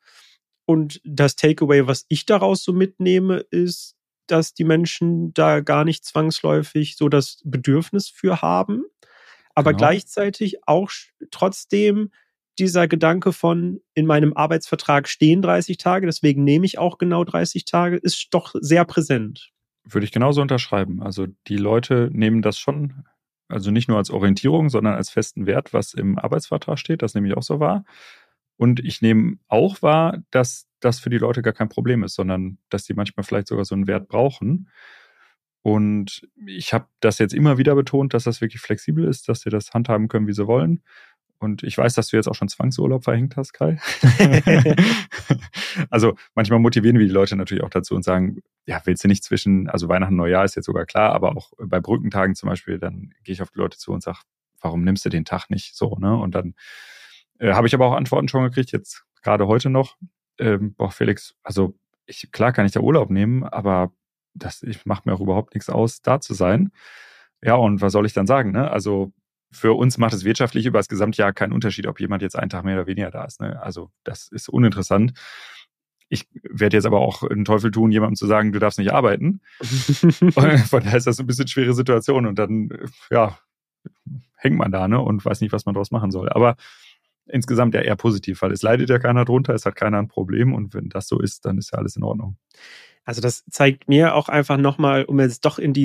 Und das Takeaway, was ich daraus so mitnehme, ist, dass die Menschen da gar nicht zwangsläufig so das Bedürfnis für haben. Aber gleichzeitig auch trotzdem dieser Gedanke von, in meinem Arbeitsvertrag stehen 30 Tage, deswegen nehme ich auch genau 30 Tage, ist doch sehr präsent. Würde ich genauso unterschreiben. Also die Leute nehmen das schon, also nicht nur als Orientierung, sondern als festen Wert, was im Arbeitsvertrag steht. Das nehme ich auch so wahr. Und ich nehme auch wahr, dass das für die Leute gar kein Problem ist, sondern dass die manchmal vielleicht sogar so einen Wert brauchen. Und ich habe das jetzt immer wieder betont, dass das wirklich flexibel ist, dass sie das handhaben können, wie sie wollen. Und ich weiß, dass du jetzt auch schon Zwangsurlaub verhängt hast, Kai. Also manchmal motivieren wir die Leute natürlich auch dazu und sagen, ja, willst du nicht also Weihnachten, Neujahr ist jetzt sogar klar, aber auch bei Brückentagen zum Beispiel, dann gehe ich auf die Leute zu und sage, warum nimmst du den Tag nicht so, ne? Und dann habe ich aber auch Antworten schon gekriegt, jetzt gerade heute noch. Boah, Felix, also klar kann ich da Urlaub nehmen, aber ich macht mir auch überhaupt nichts aus, da zu sein. Ja, und was soll ich dann sagen, ne? Also für uns macht es wirtschaftlich über das Gesamtjahr keinen Unterschied, ob jemand jetzt einen Tag mehr oder weniger da ist. Ne? Also das ist uninteressant. Ich werde jetzt aber auch einen Teufel tun, jemandem zu sagen, du darfst nicht arbeiten. Von daher ist das ein bisschen schwere Situation. Und dann, ja, hängt man da, ne, und weiß nicht, was man daraus machen soll. Aber insgesamt ja eher positiv, weil es leidet ja keiner drunter, es hat keiner ein Problem. Und wenn das so ist, dann ist ja alles in Ordnung. Also das zeigt mir auch einfach nochmal, um jetzt doch in die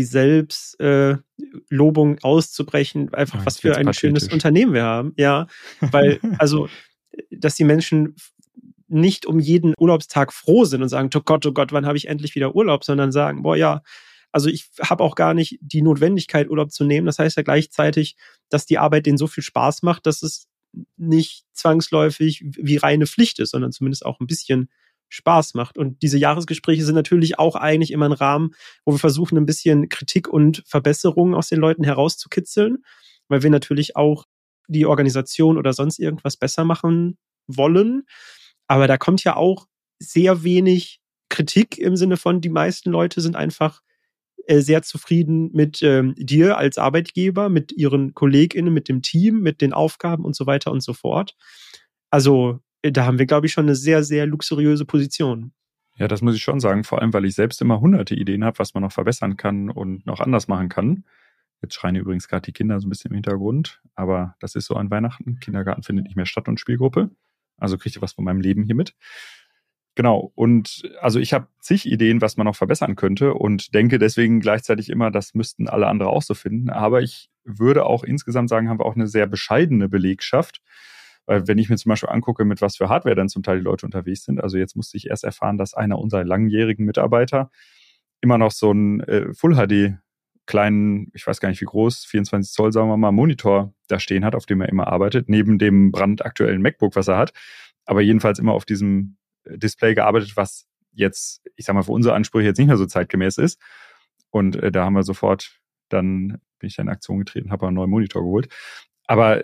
Selbstlobung auszubrechen, einfach was für ein schönes Unternehmen wir haben. Ja, weil, also, dass die Menschen nicht um jeden Urlaubstag froh sind und sagen, oh Gott, wann habe ich endlich wieder Urlaub, sondern sagen, boah, ja, also ich habe auch gar nicht die Notwendigkeit, Urlaub zu nehmen. Das heißt ja gleichzeitig, dass die Arbeit denen so viel Spaß macht, dass es nicht zwangsläufig wie reine Pflicht ist, sondern zumindest auch ein bisschen Spaß macht. Und diese Jahresgespräche sind natürlich auch eigentlich immer ein Rahmen, wo wir versuchen, ein bisschen Kritik und Verbesserungen aus den Leuten herauszukitzeln, weil wir natürlich auch die Organisation oder sonst irgendwas besser machen wollen. Aber da kommt ja auch sehr wenig Kritik im Sinne von, die meisten Leute sind einfach sehr zufrieden mit dir als Arbeitgeber, mit ihren KollegInnen, mit dem Team, mit den Aufgaben und so weiter und so fort. Also da haben wir, glaube ich, schon eine sehr, sehr luxuriöse Position. Ja, das muss ich schon sagen, vor allem, weil ich selbst immer hunderte Ideen habe, was man noch verbessern kann und noch anders machen kann. Jetzt schreien übrigens gerade die Kinder so ein bisschen im Hintergrund, aber das ist so an Weihnachten. Kindergarten findet nicht mehr statt und Spielgruppe. Also kriegt ihr was von meinem Leben hier mit. Genau, und also ich habe zig Ideen, was man noch verbessern könnte und denke deswegen gleichzeitig immer, das müssten alle andere auch so finden. Aber ich würde auch insgesamt sagen, haben wir auch eine sehr bescheidene Belegschaft. Weil wenn ich mir zum Beispiel angucke, mit was für Hardware dann zum Teil die Leute unterwegs sind, also jetzt musste ich erst erfahren, dass einer unserer langjährigen Mitarbeiter immer noch so einen Full-HD kleinen, ich weiß gar nicht wie groß, 24 Zoll, sagen wir mal, Monitor da stehen hat, auf dem er immer arbeitet, neben dem brandaktuellen MacBook, was er hat, aber jedenfalls immer auf diesem Display gearbeitet, was jetzt, ich sag mal, für unsere Ansprüche jetzt nicht mehr so zeitgemäß ist. Und da haben wir sofort, bin ich in Aktion getreten, habe einen neuen Monitor geholt. Aber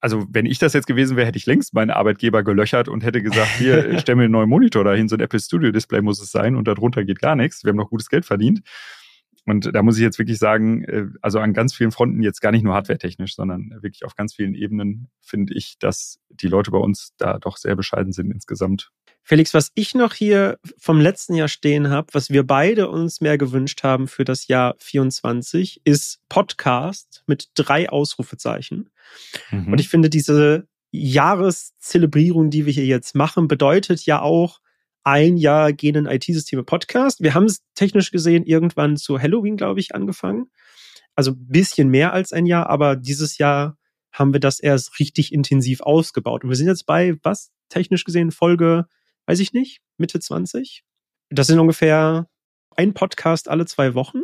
Also wenn ich das jetzt gewesen wäre, hätte ich längst meinen Arbeitgeber gelöchert und hätte gesagt, hier, stell mir einen neuen Monitor dahin, so ein Apple Studio Display muss es sein und darunter geht gar nichts. Wir haben noch gutes Geld verdient. Und da muss ich jetzt wirklich sagen, also an ganz vielen Fronten jetzt gar nicht nur hardwaretechnisch, sondern wirklich auf ganz vielen Ebenen finde ich, dass die Leute bei uns da doch sehr bescheiden sind insgesamt. Felix, was ich noch hier vom letzten Jahr stehen habe, was wir beide uns mehr gewünscht haben für das Jahr 24, ist Podcast mit 3 Ausrufezeichen. Und ich finde, diese Jahreszelebrierung, die wir hier jetzt machen, bedeutet ja auch, ein Jahr gehen in IT-Systeme Podcast. Wir haben es technisch gesehen irgendwann zu Halloween, glaube ich, angefangen. Also ein bisschen mehr als ein Jahr, aber dieses Jahr haben wir das erst richtig intensiv ausgebaut. Und wir sind jetzt bei, was technisch gesehen, Folge, weiß ich nicht, Mitte 20. Das sind ungefähr ein Podcast alle 2 Wochen.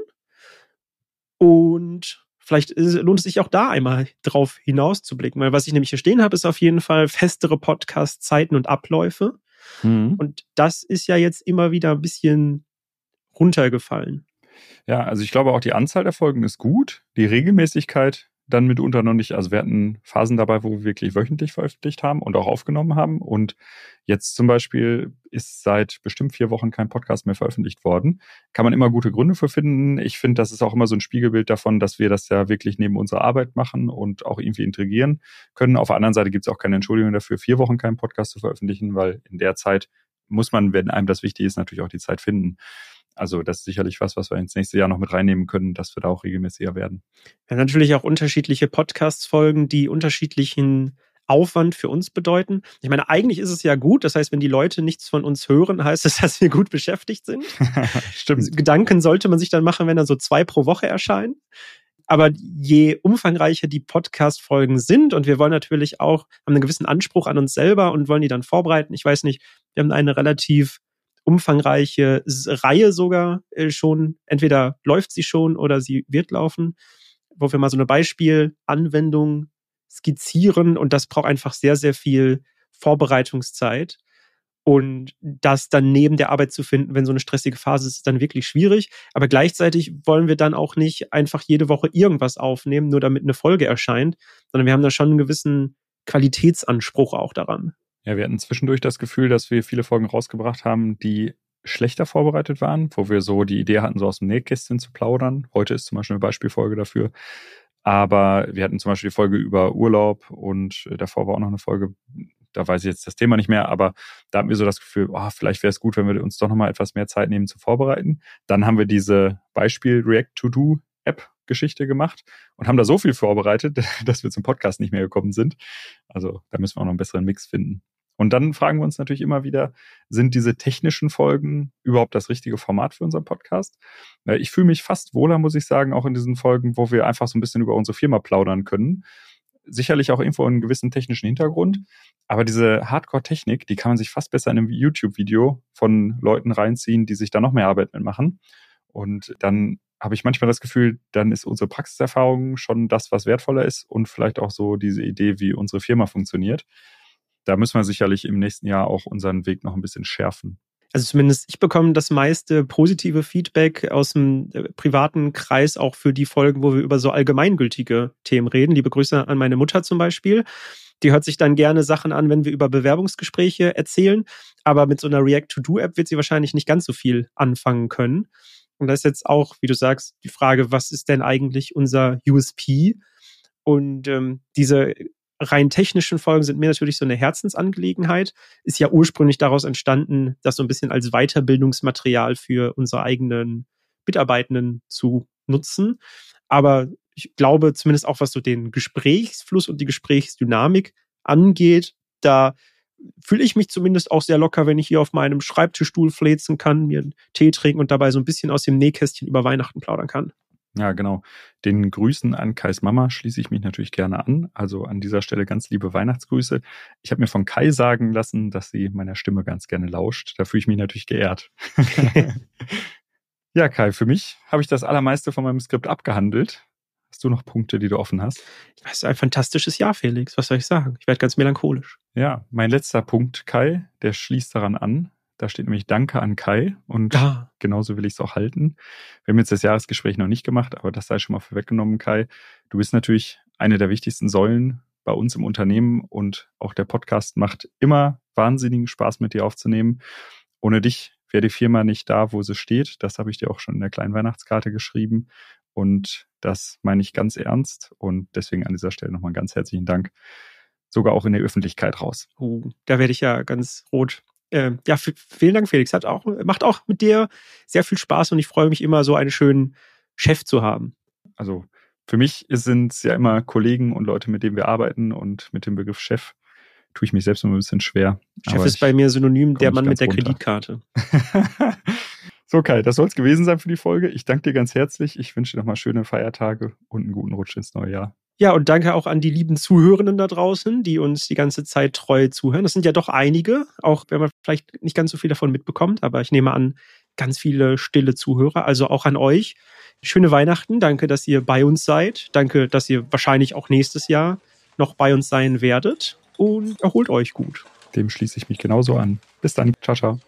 Und vielleicht lohnt es sich auch da einmal drauf hinauszublicken. Weil was ich nämlich hier stehen habe, ist auf jeden Fall festere Podcast-Zeiten und Abläufe. Und das ist ja jetzt immer wieder ein bisschen runtergefallen. Ja, also ich glaube auch die Anzahl der Folgen ist gut. Die Regelmäßigkeit dann mitunter noch nicht. Also wir hatten Phasen dabei, wo wir wirklich wöchentlich veröffentlicht haben und auch aufgenommen haben. Und jetzt zum Beispiel ist seit bestimmt 4 Wochen kein Podcast mehr veröffentlicht worden. Kann man immer gute Gründe für finden. Ich finde, das ist auch immer so ein Spiegelbild davon, dass wir das ja wirklich neben unserer Arbeit machen und auch irgendwie integrieren können. Auf der anderen Seite gibt es auch keine Entschuldigung dafür, 4 Wochen keinen Podcast zu veröffentlichen, weil in der Zeit muss man, wenn einem das wichtig ist, natürlich auch die Zeit finden. Also das ist sicherlich was wir ins nächste Jahr noch mit reinnehmen können, dass wir da auch regelmäßiger werden. Ja, natürlich auch unterschiedliche Podcast-Folgen, die unterschiedlichen Aufwand für uns bedeuten. Ich meine, eigentlich ist es ja gut. Das heißt, wenn die Leute nichts von uns hören, heißt es, dass wir gut beschäftigt sind. Stimmt. Gedanken sollte man sich dann machen, wenn dann so 2 pro Woche erscheinen. Aber je umfangreicher die Podcast-Folgen sind, und wir wollen natürlich auch, haben einen gewissen Anspruch an uns selber und wollen die dann vorbereiten. Ich weiß nicht, wir haben eine relativ umfangreiche Reihe sogar schon. Entweder läuft sie schon oder sie wird laufen, wo wir mal so eine Beispielanwendung skizzieren, und das braucht einfach sehr, sehr viel Vorbereitungszeit. Und das dann neben der Arbeit zu finden, wenn so eine stressige Phase ist, ist dann wirklich schwierig. Aber gleichzeitig wollen wir dann auch nicht einfach jede Woche irgendwas aufnehmen, nur damit eine Folge erscheint, sondern wir haben da schon einen gewissen Qualitätsanspruch auch daran. Ja, wir hatten zwischendurch das Gefühl, dass wir viele Folgen rausgebracht haben, die schlechter vorbereitet waren, wo wir so die Idee hatten, so aus dem Nähkästchen zu plaudern. Heute ist zum Beispiel eine Beispielfolge dafür. Aber wir hatten zum Beispiel die Folge über Urlaub und davor war auch noch eine Folge, da weiß ich jetzt das Thema nicht mehr, aber da hatten wir so das Gefühl, vielleicht wäre es gut, wenn wir uns doch nochmal etwas mehr Zeit nehmen zu vorbereiten. Dann haben wir diese Beispiel-React-to-Do-App-Geschichte gemacht und haben da so viel vorbereitet, dass wir zum Podcast nicht mehr gekommen sind. Also da müssen wir auch noch einen besseren Mix finden. Und dann fragen wir uns natürlich immer wieder, sind diese technischen Folgen überhaupt das richtige Format für unseren Podcast? Ich fühle mich fast wohler, muss ich sagen, auch in diesen Folgen, wo wir einfach so ein bisschen über unsere Firma plaudern können. Sicherlich auch irgendwo einen gewissen technischen Hintergrund, aber diese Hardcore-Technik, die kann man sich fast besser in einem YouTube-Video von Leuten reinziehen, die sich da noch mehr Arbeit mitmachen. Und dann habe ich manchmal das Gefühl, dann ist unsere Praxiserfahrung schon das, was wertvoller ist und vielleicht auch so diese Idee, wie unsere Firma funktioniert. Da müssen wir sicherlich im nächsten Jahr auch unseren Weg noch ein bisschen schärfen. Also zumindest ich bekomme das meiste positive Feedback aus dem privaten Kreis auch für die Folgen, wo wir über so allgemeingültige Themen reden. Liebe Grüße an meine Mutter zum Beispiel. Die hört sich dann gerne Sachen an, wenn wir über Bewerbungsgespräche erzählen. Aber mit so einer React-to-Do-App wird sie wahrscheinlich nicht ganz so viel anfangen können. Und da ist jetzt auch, wie du sagst, die Frage, was ist denn eigentlich unser USP? Und diese rein technischen Folgen sind mir natürlich so eine Herzensangelegenheit. Ist ja ursprünglich daraus entstanden, das so ein bisschen als Weiterbildungsmaterial für unsere eigenen Mitarbeitenden zu nutzen. Aber ich glaube, zumindest auch was so den Gesprächsfluss und die Gesprächsdynamik angeht, da fühle ich mich zumindest auch sehr locker, wenn ich hier auf meinem Schreibtischstuhl fläzen kann, mir einen Tee trinken und dabei so ein bisschen aus dem Nähkästchen über Weihnachten plaudern kann. Ja, genau. Den Grüßen an Kais Mama schließe ich mich natürlich gerne an. Also an dieser Stelle ganz liebe Weihnachtsgrüße. Ich habe mir von Kai sagen lassen, dass sie meiner Stimme ganz gerne lauscht. Da fühle ich mich natürlich geehrt. Ja, Kai, für mich habe ich das Allermeiste von meinem Skript abgehandelt. Hast du noch Punkte, die du offen hast? Das ist ein fantastisches Jahr, Felix. Was soll ich sagen? Ich werde ganz melancholisch. Ja, mein letzter Punkt, Kai, der schließt daran an. Da steht nämlich Danke an Kai und genauso will ich es auch halten. Wir haben jetzt das Jahresgespräch noch nicht gemacht, aber das sei schon mal vorweggenommen, Kai. Du bist natürlich eine der wichtigsten Säulen bei uns im Unternehmen und auch der Podcast macht immer wahnsinnigen Spaß, mit dir aufzunehmen. Ohne dich wäre die Firma nicht da, wo sie steht. Das habe ich dir auch schon in der kleinen Weihnachtskarte geschrieben. Und das meine ich ganz ernst. Und deswegen an dieser Stelle nochmal einen ganz herzlichen Dank. Sogar auch in der Öffentlichkeit raus. Da werde ich ja ganz rot. Vielen Dank, Felix. Macht auch mit dir sehr viel Spaß und ich freue mich immer, so einen schönen Chef zu haben. Also für mich sind es ja immer Kollegen und Leute, mit denen wir arbeiten, und mit dem Begriff Chef tue ich mich selbst immer ein bisschen schwer. Chef ist bei mir synonym der Mann mit der Kreditkarte. So, Kai, das soll es gewesen sein für die Folge. Ich danke dir ganz herzlich. Ich wünsche dir nochmal schöne Feiertage und einen guten Rutsch ins neue Jahr. Ja, und danke auch an die lieben Zuhörenden da draußen, die uns die ganze Zeit treu zuhören. Das sind ja doch einige, auch wenn man vielleicht nicht ganz so viel davon mitbekommt, aber ich nehme an, ganz viele stille Zuhörer. Also auch an euch. Schöne Weihnachten. Danke, dass ihr bei uns seid. Danke, dass ihr wahrscheinlich auch nächstes Jahr noch bei uns sein werdet. Und erholt euch gut. Dem schließe ich mich genauso an. Bis dann. Ciao, ciao.